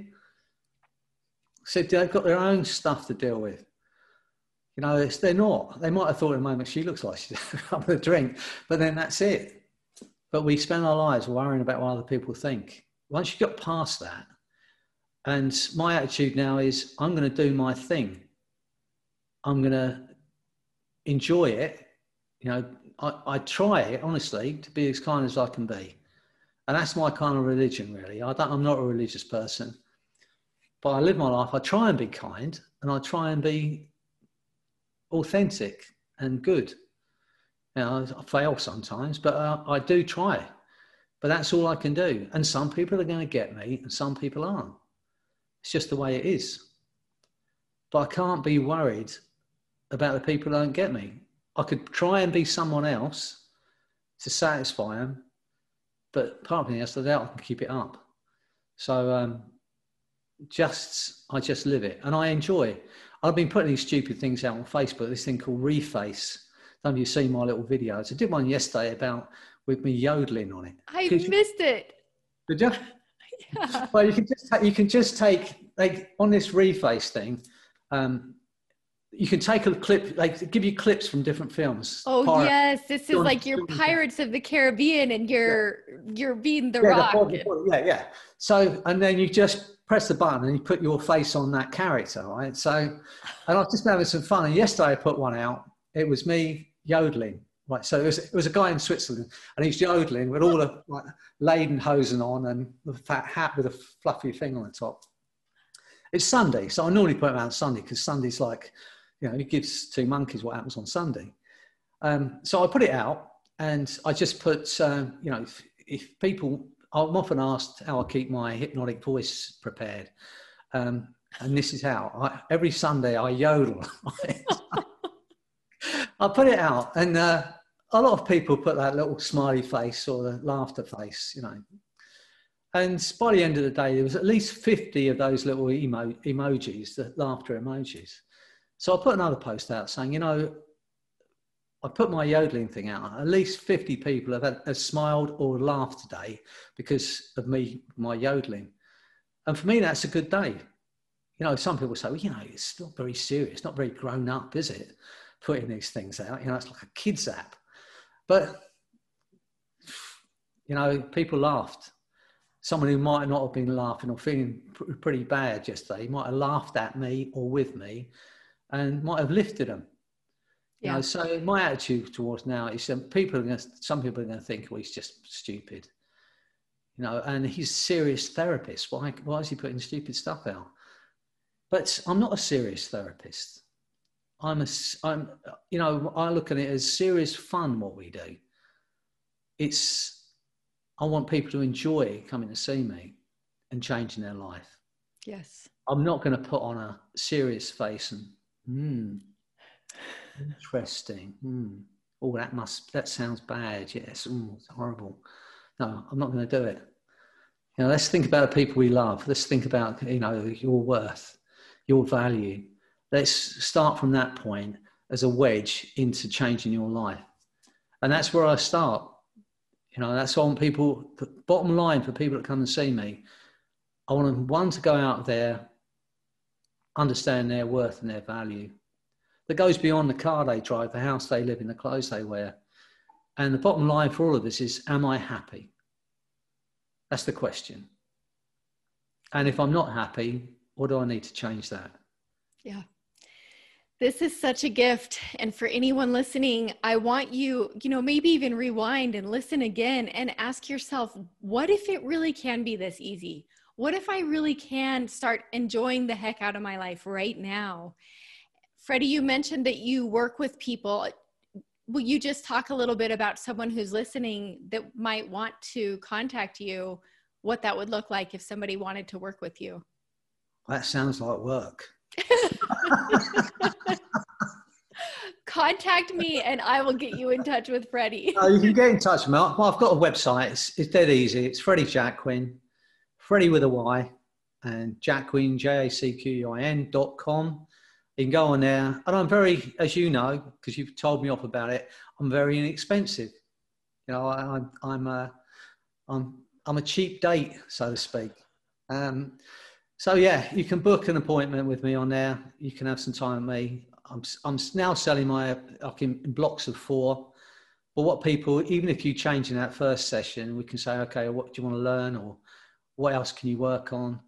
I said, they've got their own stuff to deal with. You know, they're not. They might have thought in a moment, she looks like she's having a drink, but then that's it. But we spend our lives worrying about what other people think. Once you get past that, and my attitude now is, I'm going to do my thing. I'm going to enjoy it. You know, I try, honestly, to be as kind as I can be. And that's my kind of religion, really. I'm not a religious person, but I live my life. I try and be kind, and I try and be authentic and good. You know, I fail sometimes, but I do try. But that's all I can do. And some people are going to get me, and some people aren't. It's just the way it is. But I can't be worried about the people who don't get me. I could try and be someone else to satisfy them, but part of me has to doubt I can keep it up. So I just live it, and I enjoy. I've been putting these stupid things out on Facebook. This thing called Reface. Some of you seen my little videos. I did one yesterday with me yodeling on it. I missed it. Did you? Yeah. Well, you can just take, like, on this Reface thing. You can take a clip, like, give you clips from different films. Oh, yes. This is like your Pirates of the Caribbean, and you're being the Rock. Yeah. So, and then you just press the button and you put your face on that character, right? So, and I've just been having some fun. And yesterday I put one out. It was me yodeling, right? So it was a guy in Switzerland, and he's yodeling with all the like Lederhosen on and the fat hat with a fluffy thing on the top. It's Sunday, so I normally put them out on Sunday because Sunday's like, you know, he gives two monkeys what happens on Sunday. So I put it out, And I just put, if people, I'm often asked how I keep my hypnotic voice prepared. And this is how. Every Sunday I yodel. I put it out, and a lot of people put that little smiley face or the laughter face, And by the end of the day, there was at least 50 of those little emojis, the laughter emojis. So I put another post out saying, I put my yodeling thing out. At least 50 people have smiled or laughed today because of my yodeling. And for me, that's a good day. Some people say, well, it's not very serious, not very grown up, is it? Putting these things out, it's like a kid's app. But, people laughed. Someone who might not have been laughing or feeling pretty bad yesterday might have laughed at me or with me and might have lifted them. Yeah. So my attitude towards now is some people are going to think, well, he's just stupid. And he's a serious therapist. Why is he putting stupid stuff out? But I'm not a serious therapist. I look at it as serious fun, what we do. I want people to enjoy coming to see me and changing their life. Yes. I'm not going to put on a serious face and, interesting. Oh, that sounds bad. Yes. It's horrible. No, I'm not going to do it. Let's think about the people we love. Let's think about, your worth, your value. Let's start from that point as a wedge into changing your life. And that's where I start. That's what I want people, the bottom line for people that come and see me. I want them, to go out there, understand their worth and their value. That goes beyond the car they drive, the house they live in, the clothes they wear. And the bottom line for all of this is, am I happy? That's the question. And if I'm not happy, what do I need to change that? Yeah. This is such a gift. And for anyone listening, I want you, maybe even rewind and listen again and ask yourself, what if it really can be this easy? What if I really can start enjoying the heck out of my life right now? Freddie, you mentioned that you work with people. Will you just talk a little bit about someone who's listening that might want to contact you, what that would look like if somebody wanted to work with you? That sounds like work. Contact me and I will get you in touch with Freddie. You can get in touch with me. I've got a website. It's dead easy. It's Freddie Jacquin, Freddie with a Y, and Jacquin, JACQUIN.com. You can go on there. And I'm very, as you know, because you've told me off about it, I'm very inexpensive. I'm a cheap date, so to speak. So yeah, you can book an appointment with me on there. You can have some time with me. I'm now selling in blocks of 4. But what people, even if you change in that first session, we can say, okay, what do you want to learn, or what else can you work on?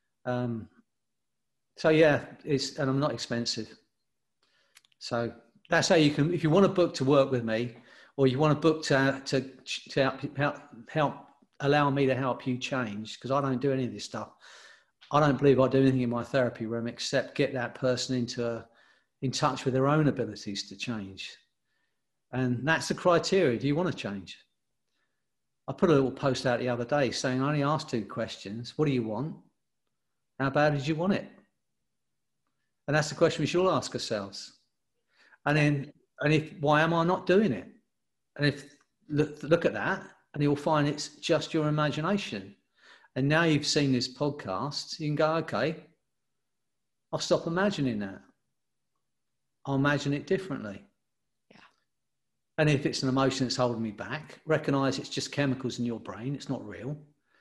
So yeah, and I'm not expensive. So that's how you can, if you want to book to work with me, or you want to book to help allow me to help you change, because I don't do any of this stuff. I don't believe I do anything in my therapy room except get that person in touch with their own abilities to change. And that's the criteria. Do you want to change? I put a little post out the other day saying, I only asked 2 questions. What do you want? How bad did you want it? And that's the question we should all ask ourselves. And why am I not doing it? And if look at that, and you'll find it's just your imagination. And now you've seen this podcast, you can go, okay, I'll stop imagining that. I'll imagine it differently. Yeah. And if it's an emotion that's holding me back, recognize it's just chemicals in your brain. It's not real.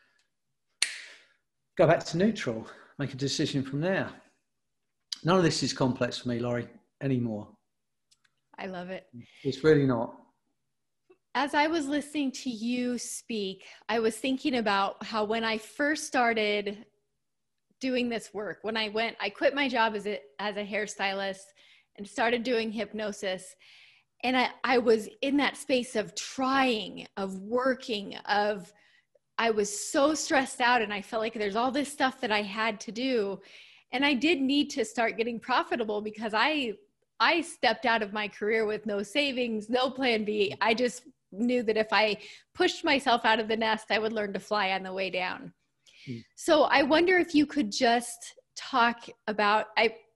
Go back to neutral, make a decision from there. None of this is complex for me, Laurie, anymore. I love it. It's really not. As I was listening to you speak, I was thinking about how when I first started doing this work, when I quit my job as a hairstylist and started doing hypnosis. And I was in that space of trying, of working, I was so stressed out, and I felt like there's all this stuff that I had to do. And I did need to start getting profitable, because I stepped out of my career with no savings, no plan B. I just knew that if I pushed myself out of the nest, I would learn to fly on the way down. So I wonder if you could just talk about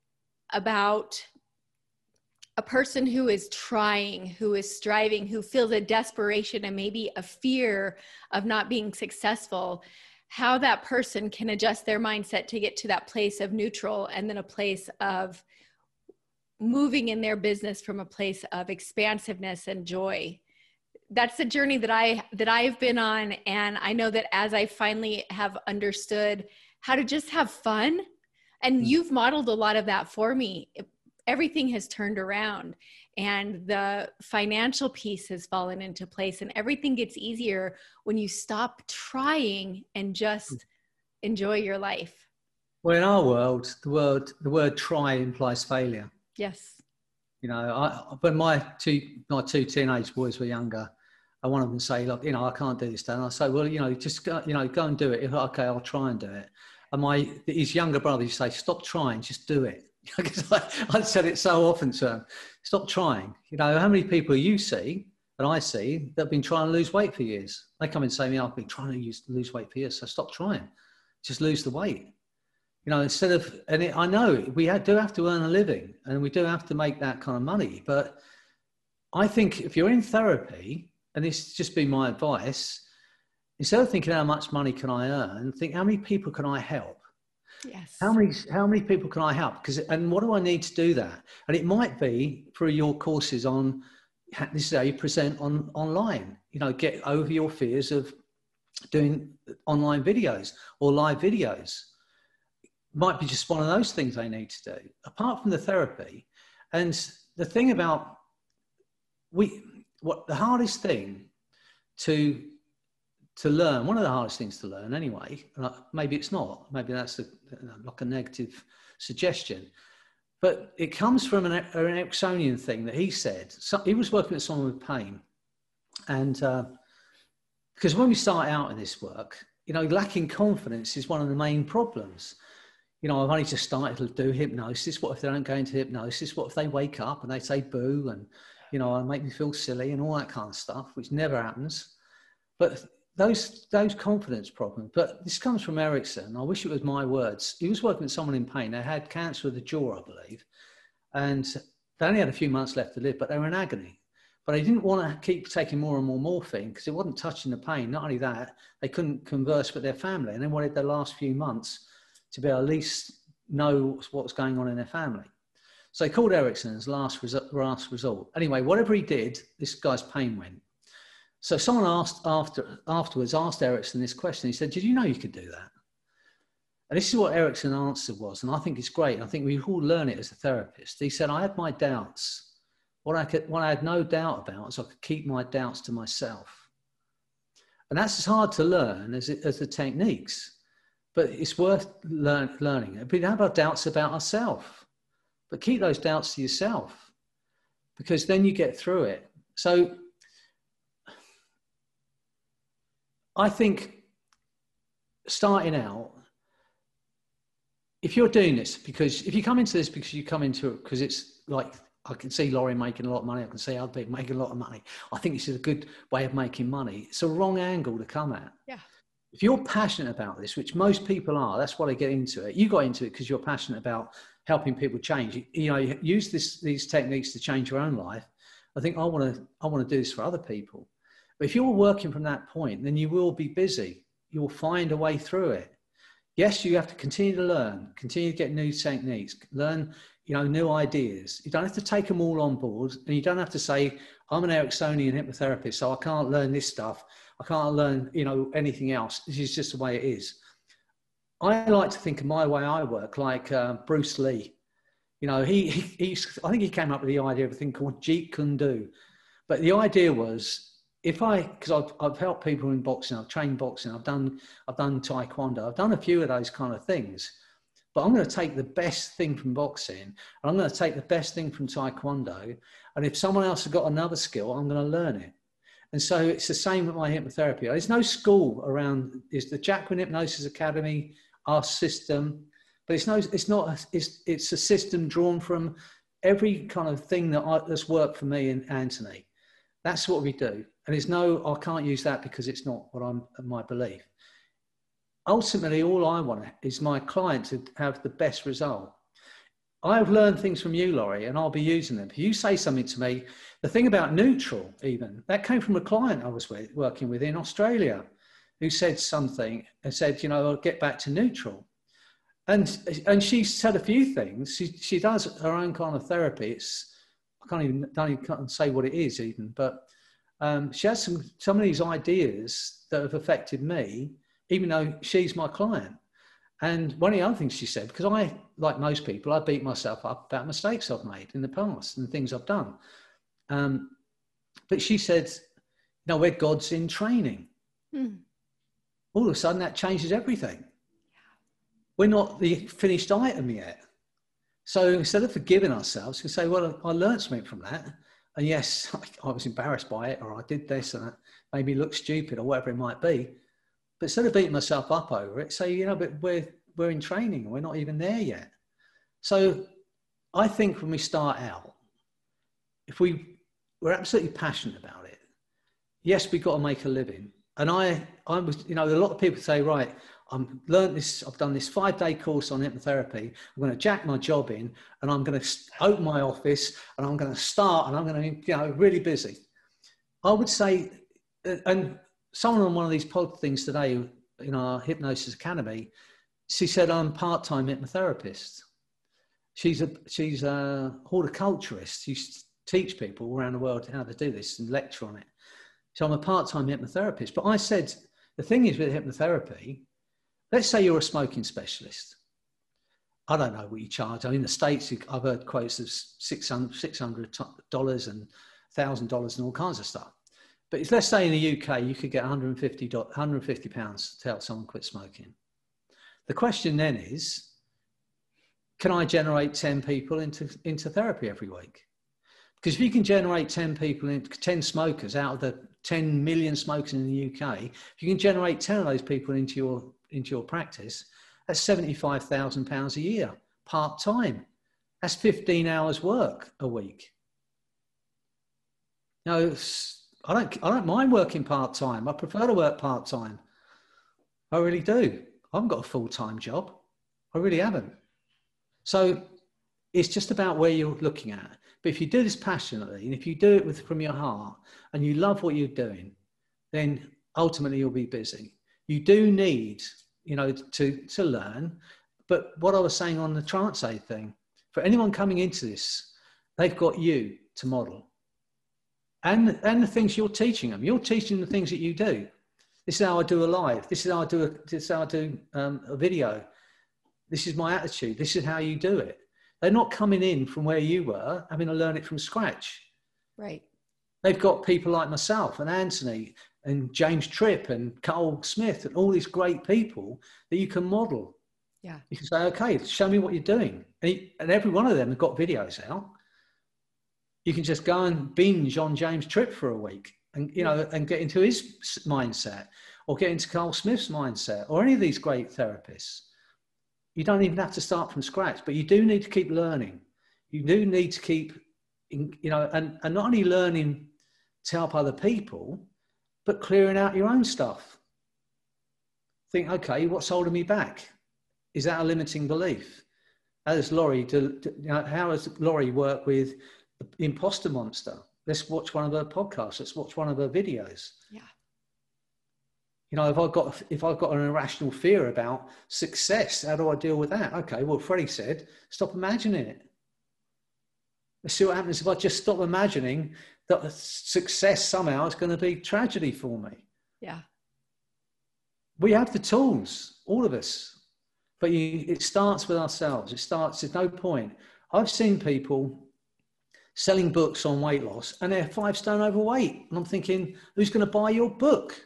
a person who is trying, who is striving, who feels a desperation and maybe a fear of not being successful, how that person can adjust their mindset to get to that place of neutral and then a place of moving in their business from a place of expansiveness and joy. That's the journey that I've been on. And I know that as I finally have understood how to just have fun, and you've modeled a lot of that for me, everything has turned around and the financial piece has fallen into place, and everything gets easier when you stop trying and just enjoy your life. Well, in our world, the word try implies failure. Yes. You know, when my two teenage boys were younger, I one of them say, look, you know, I can't do this, Dad. And I say, well, you know, just go and do it. Okay, I'll try and do it. And his younger brother used to say, stop trying, just do it. Because I'd said it so often to him, stop trying. You know, how many people you see, and I see, that have been trying to lose weight for years? They come and say to me, I've been trying to lose weight for years, so stop trying. Just lose the weight. You know, instead of, I know we do have to earn a living and we do have to make that kind of money. But I think if you're in therapy, and this has just been my advice, instead of thinking how much money can I earn, think how many people can I help? Yes. How many people can I help? And what do I need to do that? And it might be through your courses on, this is how you present online, you know, get over your fears of doing online videos or live videos. Might be just one of those things they need to do, apart from the therapy. And the thing about the hardest thing to learn, one of the hardest things to learn anyway, maybe it's not, maybe that's like a negative suggestion, but it comes from an Ericksonian thing that he said. So he was working with someone with pain. And because when we start out in this work, you know, lacking confidence is one of the main problems. You know, I've only just started to do hypnosis. What if they don't go into hypnosis? What if they wake up and they say boo and, you know, make me feel silly and all that kind of stuff, which never happens. But those confidence problems. But this comes from Erickson. I wish it was my words. He was working with someone in pain. They had cancer of the jaw, I believe. And they only had a few months left to live, but they were in agony. But they didn't want to keep taking more and more morphine because it wasn't touching the pain. Not only that, they couldn't converse with their family. And they wanted their last few months to be able to at least know what was going on in their family. So they called Erickson's last result. Anyway, whatever he did, this guy's pain went. So someone afterwards asked Erickson this question. He said, did you know you could do that? And this is what Erickson's answer was. And I think it's great. I think we all learn it as a therapist. He said, I had my doubts. What I had no doubt about is I could keep my doubts to myself. And that's as hard to learn as the techniques. But it's worth learning. But have our doubts about ourselves. But keep those doubts to yourself, because then you get through it. So I think starting out, if you're doing this, because if you come into this because you come into it because it's like, I can see Laurie making a lot of money, I can see other people making a lot of money, I think this is a good way of making money. It's a wrong angle to come at. Yeah. If you're passionate about this, which most people are, that's why they get into it. You got into it because you're passionate about helping people change. You know, you use these techniques to change your own life. I think I want to do this for other people. But if you're working from that point, then you will be busy. You will find a way through it. Yes, you have to continue to learn, continue to get new techniques, learn, you know, new ideas. You don't have to take them all on board, and you don't have to say, I'm an Ericksonian hypnotherapist, so I can't learn this stuff. I can't learn, you know, anything else. This is just the way it is. I like to think of my way I work like Bruce Lee. You know, I think he came up with the idea of a thing called Jeet Kune Do. But the idea was, because I've helped people in boxing, I've trained boxing, I've done taekwondo, I've done a few of those kind of things. But I'm going to take the best thing from boxing, and I'm going to take the best thing from taekwondo. And if someone else has got another skill, I'm going to learn it. And so it's the same with my hypnotherapy. There's no school around. There's the Jacqueline Hypnosis Academy, our system, but it's a system drawn from every kind of thing that's worked for me and Anthony. That's what we do. And there's no, I can't use that because it's not what my belief. Ultimately, all I want is my client to have the best result. I've learned things from you, Laurie, and I'll be using them. If you say something to me, the thing about neutral, even, that came from a client I was working with in Australia who said something and said, you know, I'll get back to neutral. And she said a few things. She does her own kind of therapy. I don't even say what it is even, but she has some of these ideas that have affected me, even though she's my client. And one of the other things she said, because I, like most people, I beat myself up about mistakes I've made in the past and things I've done. But she said, no, we're gods in training. All of a sudden that changes everything. We're not the finished item yet. So instead of forgiving ourselves, we say, well, I learned something from that. And yes, I was embarrassed by it, or I did this and that made me look stupid or whatever it might be. But instead of beating myself up over it, say, you know, but we're in training and we're not even there yet. So I think when we start out, if we're absolutely passionate about it, yes, we've got to make a living. And I was, you know, a lot of people say, right, I've done this 5-day course on hypnotherapy. I'm going to jack my job in and I'm going to open my office and I'm going to start and I'm going to, you know, really busy. I would say, and someone on one of these pod things today in our Hypnosis Academy, she said, I'm part-time hypnotherapist. She's a horticulturist. She teach people around the world how to do this and lecture on it. So I'm a part-time hypnotherapist. But I said, the thing is with hypnotherapy, let's say you're a smoking specialist. I don't know what you charge. I mean, in the States, I've heard quotes of $600 and $1,000 and all kinds of stuff. But let's say in the UK, you could get £150 to help someone quit smoking. The question then is, can I generate 10 people into therapy every week? Because if you can generate 10 smokers out of the 10 million smokers in the UK, if you can generate 10 of those people into your practice, that's £75,000 a year, part-time. That's 15 hours work a week. Now, I don't mind working part-time. I prefer to work part-time. I really do. I haven't got a full-time job. I really haven't. So it's just about where you're looking at. But if you do this passionately, and if you do it from your heart, and you love what you're doing, then ultimately you'll be busy. You do need, you know, to learn. But what I was saying on the trance aid thing, for anyone coming into this, they've got you to model. And the things you're teaching them. You're teaching the things that you do. This is how I do a live. This is how I do a video. This is my attitude. This is how you do it. They're not coming in from where you were, having to learn it from scratch. Right. They've got people like myself and Anthony and James Tripp and Carl Smith and all these great people that you can model. Yeah. You can say, okay, show me what you're doing. And every one of them have got videos out. You can just go and binge on James Tripp for a week and, you know, and get into his mindset or get into Carl Smith's mindset or any of these great therapists. You don't even have to start from scratch, but you do need to keep learning. You do need to keep, you know, and not only learning to help other people, but clearing out your own stuff. Think, okay, what's holding me back? Is that a limiting belief? How does Laurie work with the imposter monster? Let's watch one of her podcasts. Let's watch one of her videos. Yeah. You know, if I've got an irrational fear about success, how do I deal with that? Okay, well, Freddie said, stop imagining it. Let's see what happens if I just stop imagining that success somehow is going to be tragedy for me. Yeah. We have the tools, all of us, but it starts with ourselves. There's no point. I've seen people selling books on weight loss and they're 5 stone overweight. And I'm thinking, who's going to buy your book?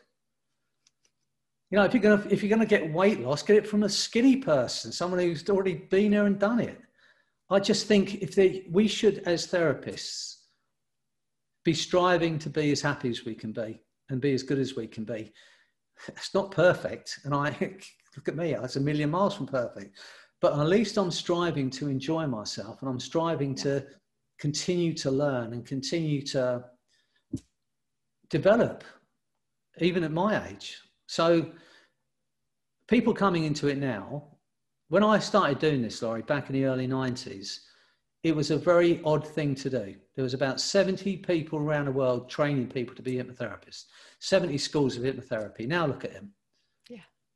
You know, if you're gonna get weight loss, get it from a skinny person, someone who's already been there and done it. I just think we should, as therapists, be striving to be as happy as we can be and be as good as we can be. It's not perfect, and look at me, it's a million miles from perfect. But at least I'm striving to enjoy myself, and I'm striving to continue to learn and continue to develop, even at my age. So people coming into it now, when I started doing this, Laurie, back in the early 90s, it was a very odd thing to do. There was about 70 people around the world training people to be hypnotherapists, 70 schools of hypnotherapy. Now look at them. Yeah.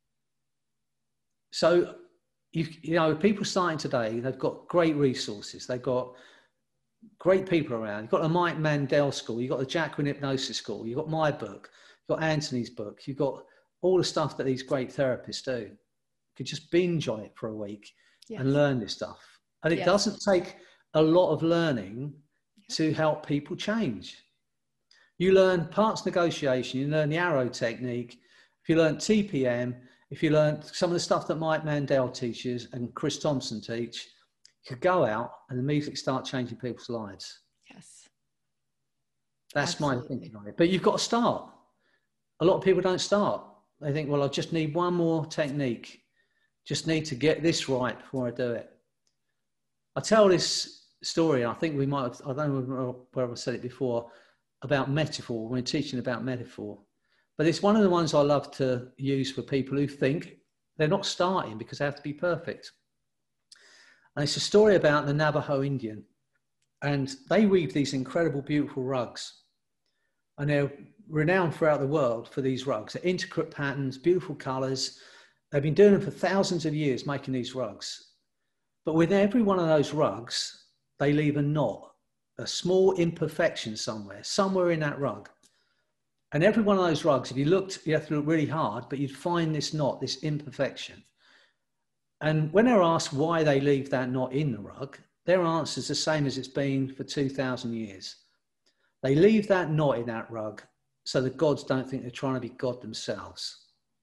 So, you know, people starting today, they've got great resources. They've got great people around. You've got the Mike Mandel School. You've got the Jacqueline Hypnosis School. You've got my book. You've got Anthony's book. You've got all the stuff that these great therapists do. You could just binge on it for a week and learn this stuff. And it doesn't take a lot of learning to help people change. You learn parts negotiation, you learn the arrow technique, if you learn TPM, if you learn some of the stuff that Mike Mandel teaches and Chris Thompson teach, you could go out and immediately start changing people's lives. Yes. That's Absolutely. my thinking on it. But you've got to start. A lot of people don't start. They think, well, I just need one more technique. Just need to get this right before I do it. I tell this story, I think we might have, I don't know where I've said it before, about metaphor, when we're teaching about metaphor. But it's one of the ones I love to use for people who think they're not starting because they have to be perfect. And it's a story about the Navajo Indian. And they weave these incredible, beautiful rugs. And they're renowned throughout the world for these rugs. They're intricate patterns, beautiful colors. They've been doing them for thousands of years, making these rugs. But with every one of those rugs, they leave a knot, a small imperfection somewhere in that rug. And every one of those rugs, if you looked, you have to look really hard, but you'd find this knot, this imperfection. And when they're asked why they leave that knot in the rug, their answer is the same as it's been for 2,000 years. They leave that knot in that rug so the gods don't think they're trying to be God themselves.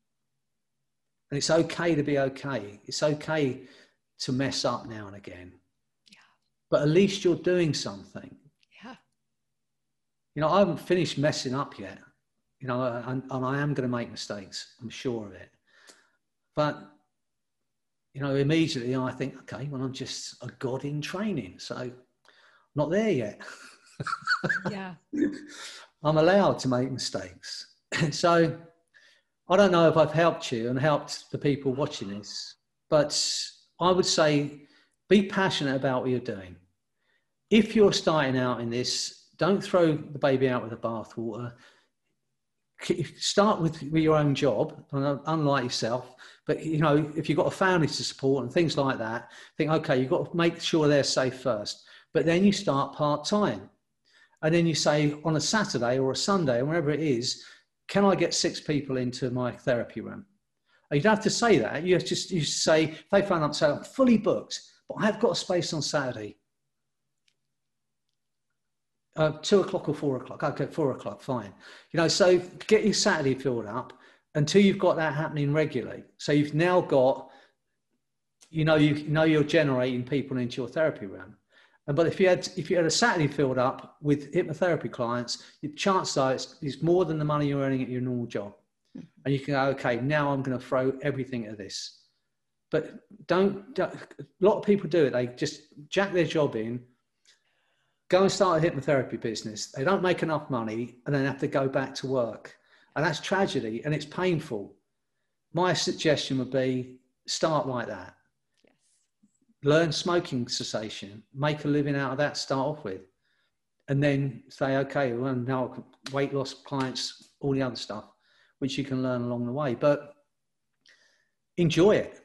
And it's okay to be okay. It's okay to mess up now and again. Yeah. But at least you're doing something. Yeah. You know, I haven't finished messing up yet. You know, and I am going to make mistakes. I'm sure of it. But, you know, immediately I think, okay, well, I'm just a god in training. So I'm not there yet. Yeah. I'm allowed to make mistakes. So I don't know if I've helped you and helped the people watching this, but I would say be passionate about what you're doing. If you're starting out in this, don't throw the baby out with the bathwater. Start with your own job, unlike yourself. But, you know, if you've got a family to support and things like that, think, okay, you've got to make sure they're safe first. But then you start part-time. And then you say on a Saturday or a Sunday or wherever it is, can I get 6 people into my therapy room? You don't have to say that. You say, if they phone up and say, I'm fully booked, but I have got a space on Saturday. 2 o'clock or 4 o'clock. Okay, 4 o'clock, fine. You know, so get your Saturday filled up until you've got that happening regularly. So you've now got, you know you're generating people into your therapy room. But if you had a Saturday filled up with hypnotherapy clients, the chances are it's more than the money you're earning at your normal job. Mm-hmm. And you can go, okay, now I'm going to throw everything at this. But don't, a lot of people do it. They just jack their job in, go and start a hypnotherapy business. They don't make enough money and then have to go back to work. And that's tragedy and it's painful. My suggestion would be start like that. Learn smoking cessation, make a living out of that, start off with. And then say, okay, well, now weight loss clients, all the other stuff, which you can learn along the way. But enjoy it.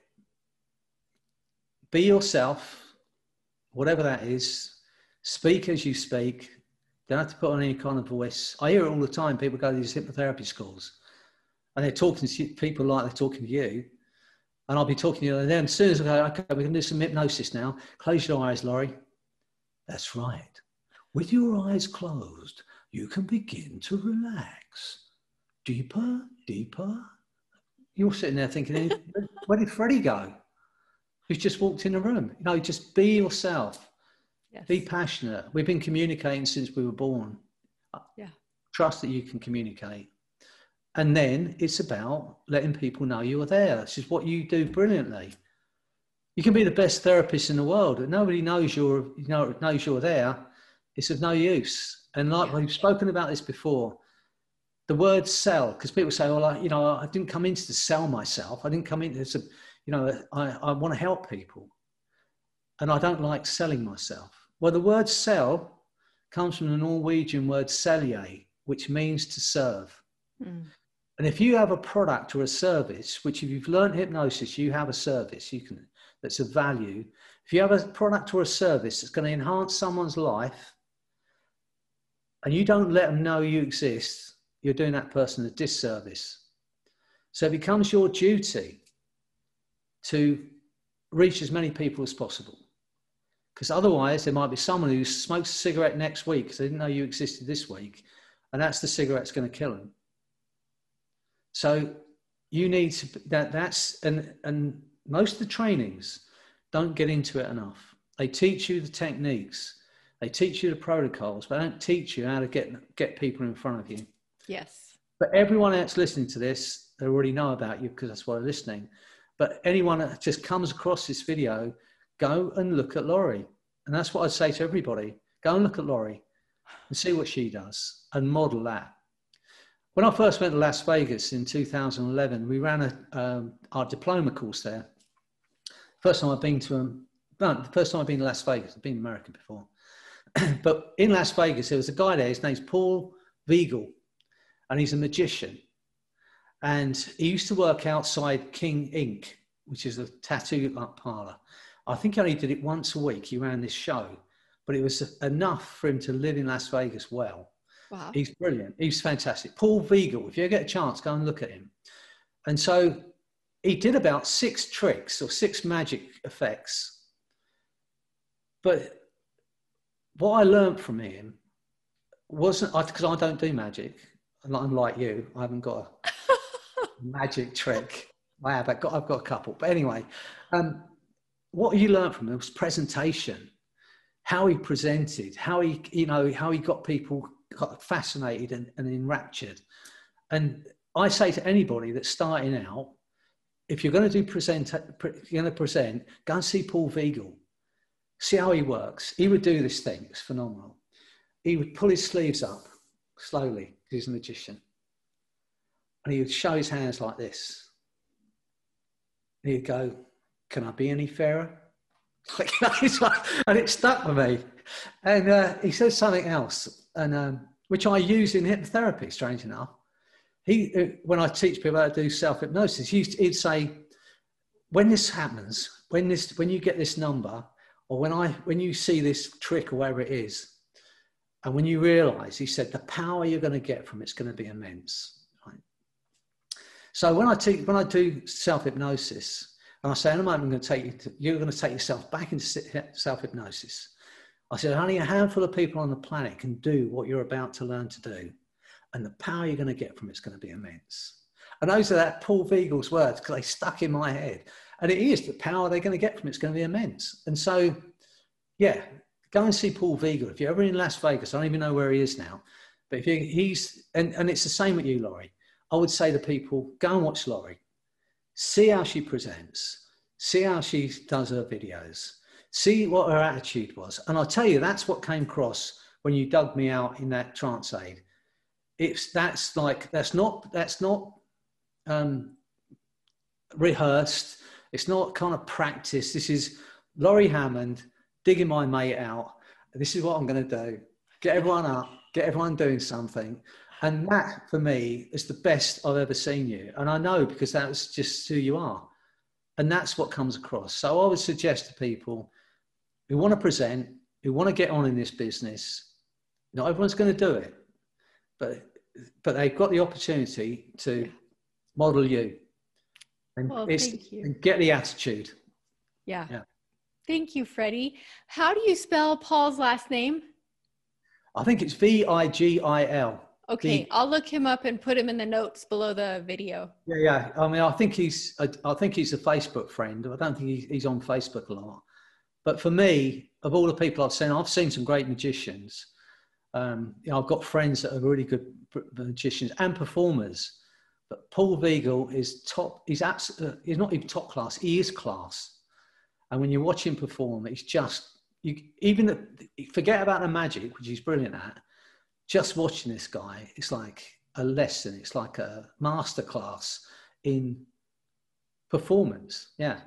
Be yourself, whatever that is. Speak as you speak. Don't have to put on any kind of voice. I hear it all the time. People go to these hypnotherapy schools and they're talking to people like they're talking to you. And I'll be talking to you, and then as soon as I go, okay, we're going to do some hypnosis now. Close your eyes, Laurie. That's right. With your eyes closed, you can begin to relax. Deeper, deeper. You're sitting there thinking, where did Freddie go? Who's just walked in the room? You know, just be yourself. Yes. Be passionate. We've been communicating since we were born. Yeah. Trust that you can communicate. And then it's about letting people know you're there. This is what you do brilliantly. You can be the best therapist in the world, but nobody knows knows you're there. It's of no use. And like we've spoken about this before, the word sell, because people say, well, I didn't come in to sell myself. I didn't come in to, I want to help people. And I don't like selling myself. Well, the word sell comes from the Norwegian word selje, which means to serve. Mm. And if you have a product or a service, which if you've learned hypnosis, you have a service that's of value. If you have a product or a service that's going to enhance someone's life and you don't let them know you exist, you're doing that person a disservice. So it becomes your duty to reach as many people as possible. Because otherwise there might be someone who smokes a cigarette next week because they didn't know you existed this week, and that's the cigarette that's going to kill them. So you need to, and most of the trainings don't get into it enough. They teach you the techniques, they teach you the protocols, but don't teach you how to get people in front of you. Yes. But everyone else listening to this, they already know about you because that's why they're listening. But anyone that just comes across this video, go and look at Laurie. And that's what I'd say to everybody. Go and look at Laurie and see what she does and model that. When I first went to Las Vegas in 2011, we ran our diploma course there. First time I've been to Las Vegas. I've been in America before. But in Las Vegas, there was a guy there. His name's Paul Viegel, and he's a magician. And he used to work outside King Ink, which is a tattoo parlor. I think he only did it once a week. He ran this show, but it was enough for him to live in Las Vegas well. Wow. He's brilliant. He's fantastic. Paul Viegel, if you get a chance, go and look at him. And so he did about 6 tricks or 6 magic effects. But what I learned from him wasn't, because I don't do magic, unlike you, I haven't got a magic trick. I've got a couple. But anyway, what you learned from him was presentation, how he presented, how he got people fascinated and enraptured. And I say to anybody that's starting out, if you're going to present, go and see Paul Viegel. See how he works. He would do this thing. It's phenomenal. He would pull his sleeves up slowly, because he's a magician. And he would show his hands like this. And he'd go, "Can I be any fairer?" And it stuck with me. And he said something else, and which I use in hypnotherapy, strange enough. When I teach people how to do self-hypnosis, he'd say, when this happens, when you get this number, or when you see this trick or whatever it is, and when you realize, he said, the power you're going to get from it's going to be immense. Right? So when I do self-hypnosis, and I say, in a moment, you're going to take yourself back into self-hypnosis. I said, only a handful of people on the planet can do what you're about to learn to do. And the power you're going to get from it's going to be immense. And those are that Paul Viegel's words, because they stuck in my head. And it is, the power they're going to get from it's going to be immense. And so, yeah, go and see Paul Viegel. If you're ever in Las Vegas, I don't even know where he is now. But and it's the same with you, Laurie. I would say to people, go and watch Laurie. See how she presents. See how she does her videos. See what her attitude was. And I'll tell you, that's what came across when you dug me out in that trance aid. That's not rehearsed. It's not kind of practice. This is Laurie Hammond digging my mate out. This is what I'm going to do. Get everyone up, get everyone doing something. And that, for me, is the best I've ever seen you. And I know, because that's just who you are. And that's what comes across. So I would suggest to people who want to present, who want to get on in this business, not everyone's going to do it, but they've got the opportunity to model you. And, thank you. And get the attitude. Yeah. Thank you, Freddie. How do you spell Paul's last name? I think it's Vigil. Okay, I'll look him up and put him in the notes below the video. Yeah. I mean, I think he's a Facebook friend. I don't think he's on Facebook a lot. But for me, of all the people I've seen some great magicians. I've got friends that are really good magicians and performers. But Paul Viegel is top. He's not even top class. He is class. And when you watch him perform, it's just forget about the magic, which he's brilliant at. Just watching this guy, it's like, a lesson. It's like a masterclass in performance. Yeah.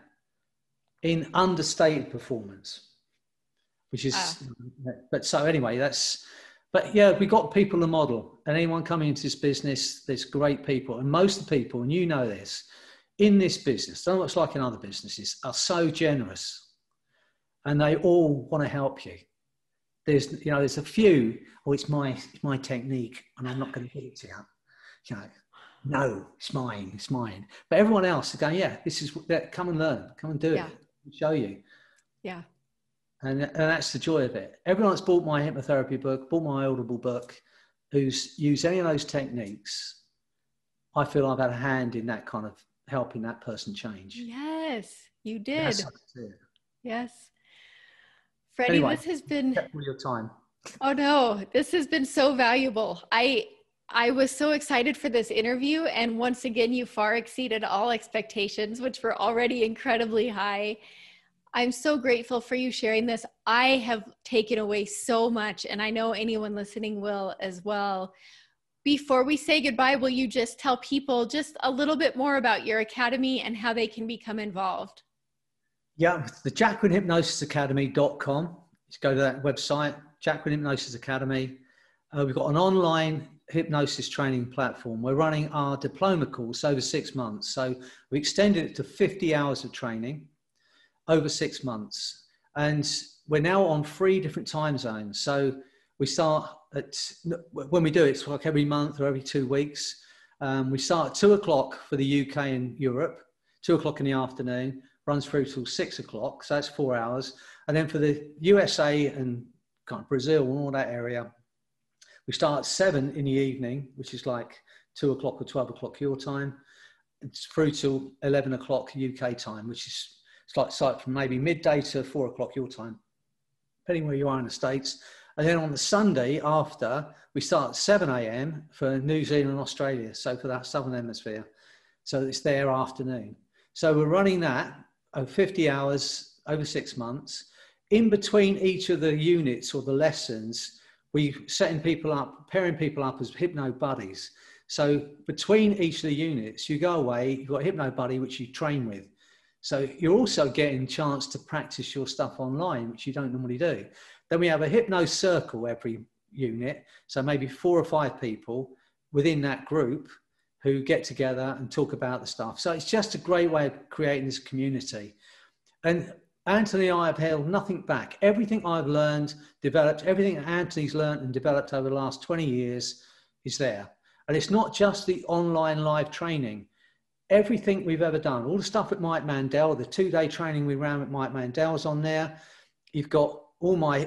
In understated performance, which is, but so anyway, but yeah, we got people to model, and anyone coming into this business, there's great people. And most of the people, and you know this, in this business, don't know what it's like in other businesses, are so generous, and they all want to help you. There's a few, oh, it's my technique, and I'm not going to give it to you. You know, no, it's mine. But everyone else is going, yeah, come and learn, come and do it, show you. Yeah. And that's the joy of it. Everyone that's bought my hypnotherapy book, bought my Audible book, who's used any of those techniques, I feel I've had a hand in that kind of helping that person change. Yes, you did. Yes. Freddie, anyway, this has been all your time. Oh no, this has been so valuable. I was so excited for this interview, and once again, you far exceeded all expectations, which were already incredibly high. I'm so grateful for you sharing this. I have taken away so much, and I know anyone listening will as well. Before we say goodbye, will you just tell people just a little bit more about your academy and how they can become involved? Yeah, the JacquelineHypnosisAcademy.com. Just go to that website, Jacqueline Hypnosis Academy. We've got an online hypnosis training platform. We're running our diploma course over 6 months. So we extended it to 50 hours of training over 6 months. And we're now on 3 different time zones. So we start when we do it, it's like every month or every 2 weeks. We start at 2 o'clock for the UK and Europe, 2 o'clock in the afternoon, runs through till 6 o'clock. So that's 4 hours. And then for the USA and kind of Brazil and all that area, we start at 7 in the evening, which is like 2 o'clock or 12 o'clock your time. It's through till 11 o'clock UK time, which is it's like from maybe midday to 4 o'clock your time, depending where you are in the States. And then on the Sunday after, we start at 7 a.m. for New Zealand and Australia, so for that Southern Hemisphere. So it's their afternoon. So we're running that over 50 hours over 6 months. In between each of the units or the lessons, we're setting people up, pairing people up as hypno buddies. So between each of the units, you go away, you've got a hypno buddy, which you train with. So you're also getting a chance to practice your stuff online, which you don't normally do. Then we have a hypno circle every unit. So maybe 4 or 5 people within that group who get together and talk about the stuff. So it's just a great way of creating this community. And Anthony and I have held nothing back. Everything I've learned, developed, everything Anthony's learned and developed over the last 20 years is there. And it's not just the online live training. Everything we've ever done, all the stuff with Mike Mandel, the 2-day training we ran with Mike Mandel's on there. You've got all my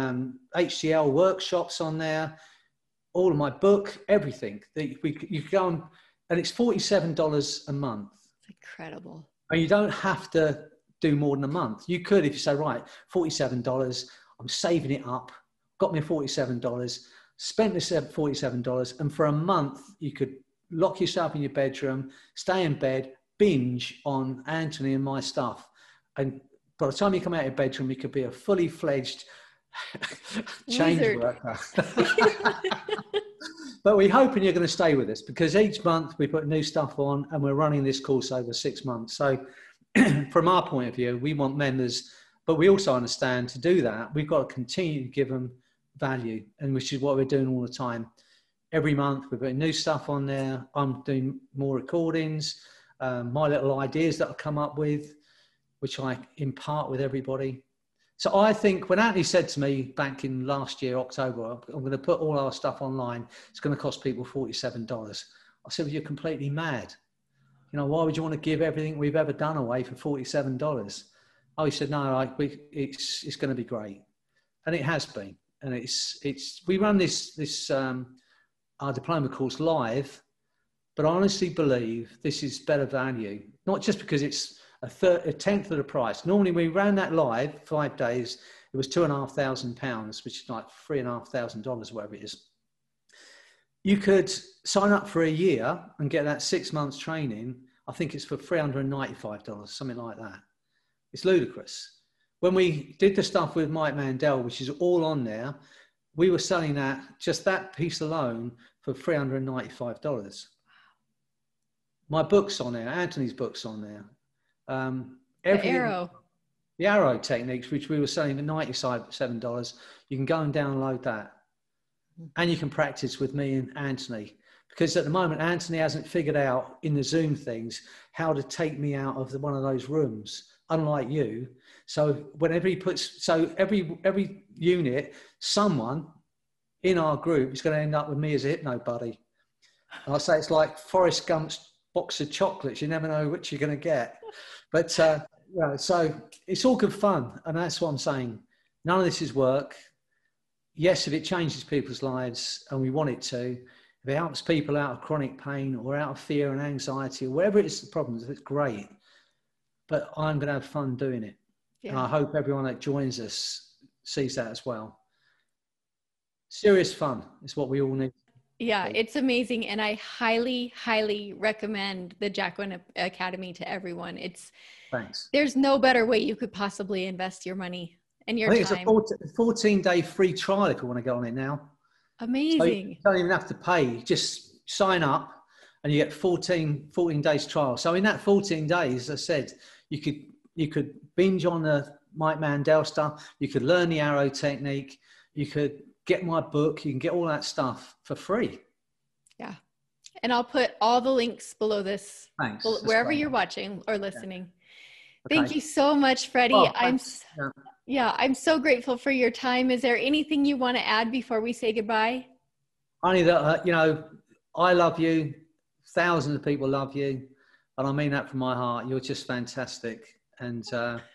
HCL workshops on there, all of my book, everything. You go on, and it's $47 a month. It's incredible. And you don't have to do more than a month. You could, if you say, right, $47, I'm saving it up, got me $47, spent this $47, and for a month, you could lock yourself in your bedroom, stay in bed, binge on Anthony and my stuff. And by the time you come out of your bedroom, you could be a fully fledged change worker. But we're hoping you're going to stay with us, because each month we put new stuff on, and we're running this course over 6 months. So from our point of view, we want members, but we also understand to do that, we've got to continue to give them value, and which is what we're doing all the time. Every month we're putting new stuff on there. I'm doing more recordings, my little ideas that I come up with, which I impart with everybody. So I think when Anthony said to me back in last year, October, I'm going to put all our stuff online, it's going to cost people $47. I said, well, you're completely mad. You know, why would you want to give everything we've ever done away for $47? Oh, he said, no, it's going to be great. And it has been. And we run this our diploma course live, but I honestly believe this is better value, not just because it's a tenth of the price. Normally we ran that live 5 days, it was £2,500, which is like $3,500, whatever it is. You could sign up for a year and get that 6 months training. I think it's for $395, something like that. It's ludicrous. When we did the stuff with Mike Mandel, which is all on there, we were selling just that piece alone for $395. My book's on there, Anthony's book's on there. The Arrow. The Arrow techniques, which we were selling at $97, you can go and download that. And you can practice with me and Anthony. Because at the moment, Anthony hasn't figured out in the Zoom things how to take me out of one of those rooms, unlike you. So whenever he every unit, someone in our group is going to end up with me as a hypno buddy. And I say it's like Forrest Gump's box of chocolates. You never know which you're going to get. But so it's all good fun. And that's what I'm saying. None of this is work. Yes, if it changes people's lives and we want it to, if it helps people out of chronic pain or out of fear and anxiety or whatever it is the problems, it's great. But I'm going to have fun doing it. Yeah. And I hope everyone that joins us sees that as well. Serious fun is what we all need. Yeah, it's amazing. And I highly, highly recommend the Jacqueline Academy to everyone. Thanks. There's no better way you could possibly invest your money and your time. I think it's a 14-day free trial if you want to go on it now. Amazing. So you don't even have to pay. Just sign up and you get 14 days trial. So in that 14 days, as I said, you could binge on the Mike Mandel stuff. You could learn the Arrow technique. You could get my book. You can get all that stuff for free. Yeah. And I'll put all the links below this. Thanks. Wherever you're watching or listening. Yeah. Okay. Thank you so much, Freddie. Oh, I'm so grateful for your time. Is there anything you want to add before we say goodbye? Only that, I love you. Thousands of people love you. And I mean that from my heart. You're just fantastic. And,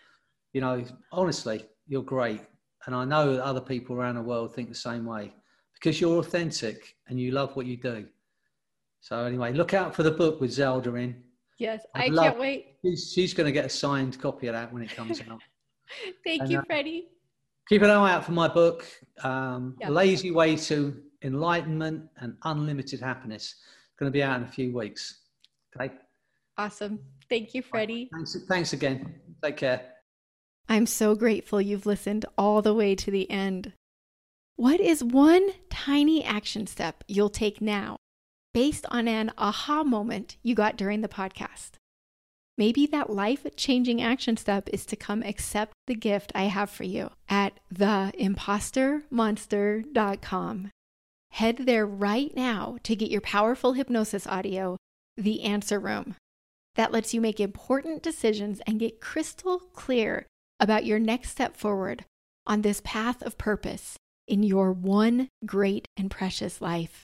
honestly, you're great. And I know that other people around the world think the same way because you're authentic and you love what you do. So anyway, look out for the book with Zelda in. Yes, I can't wait. She's going to get a signed copy of that when it comes out. Thank you, Freddie. Keep an eye out for my book, Lazy Way to Enlightenment and Unlimited Happiness. It's going to be out in a few weeks. Okay. Awesome. Thank you, Freddie. Thanks again. Take care. I'm so grateful you've listened all the way to the end. What is one tiny action step you'll take now based on an aha moment you got during the podcast? Maybe that life-changing action step is to come accept the gift I have for you at theimpostermonster.com. Head there right now to get your powerful hypnosis audio, The Answer Room. That lets you make important decisions and get crystal clear about your next step forward on this path of purpose in your one great and precious life.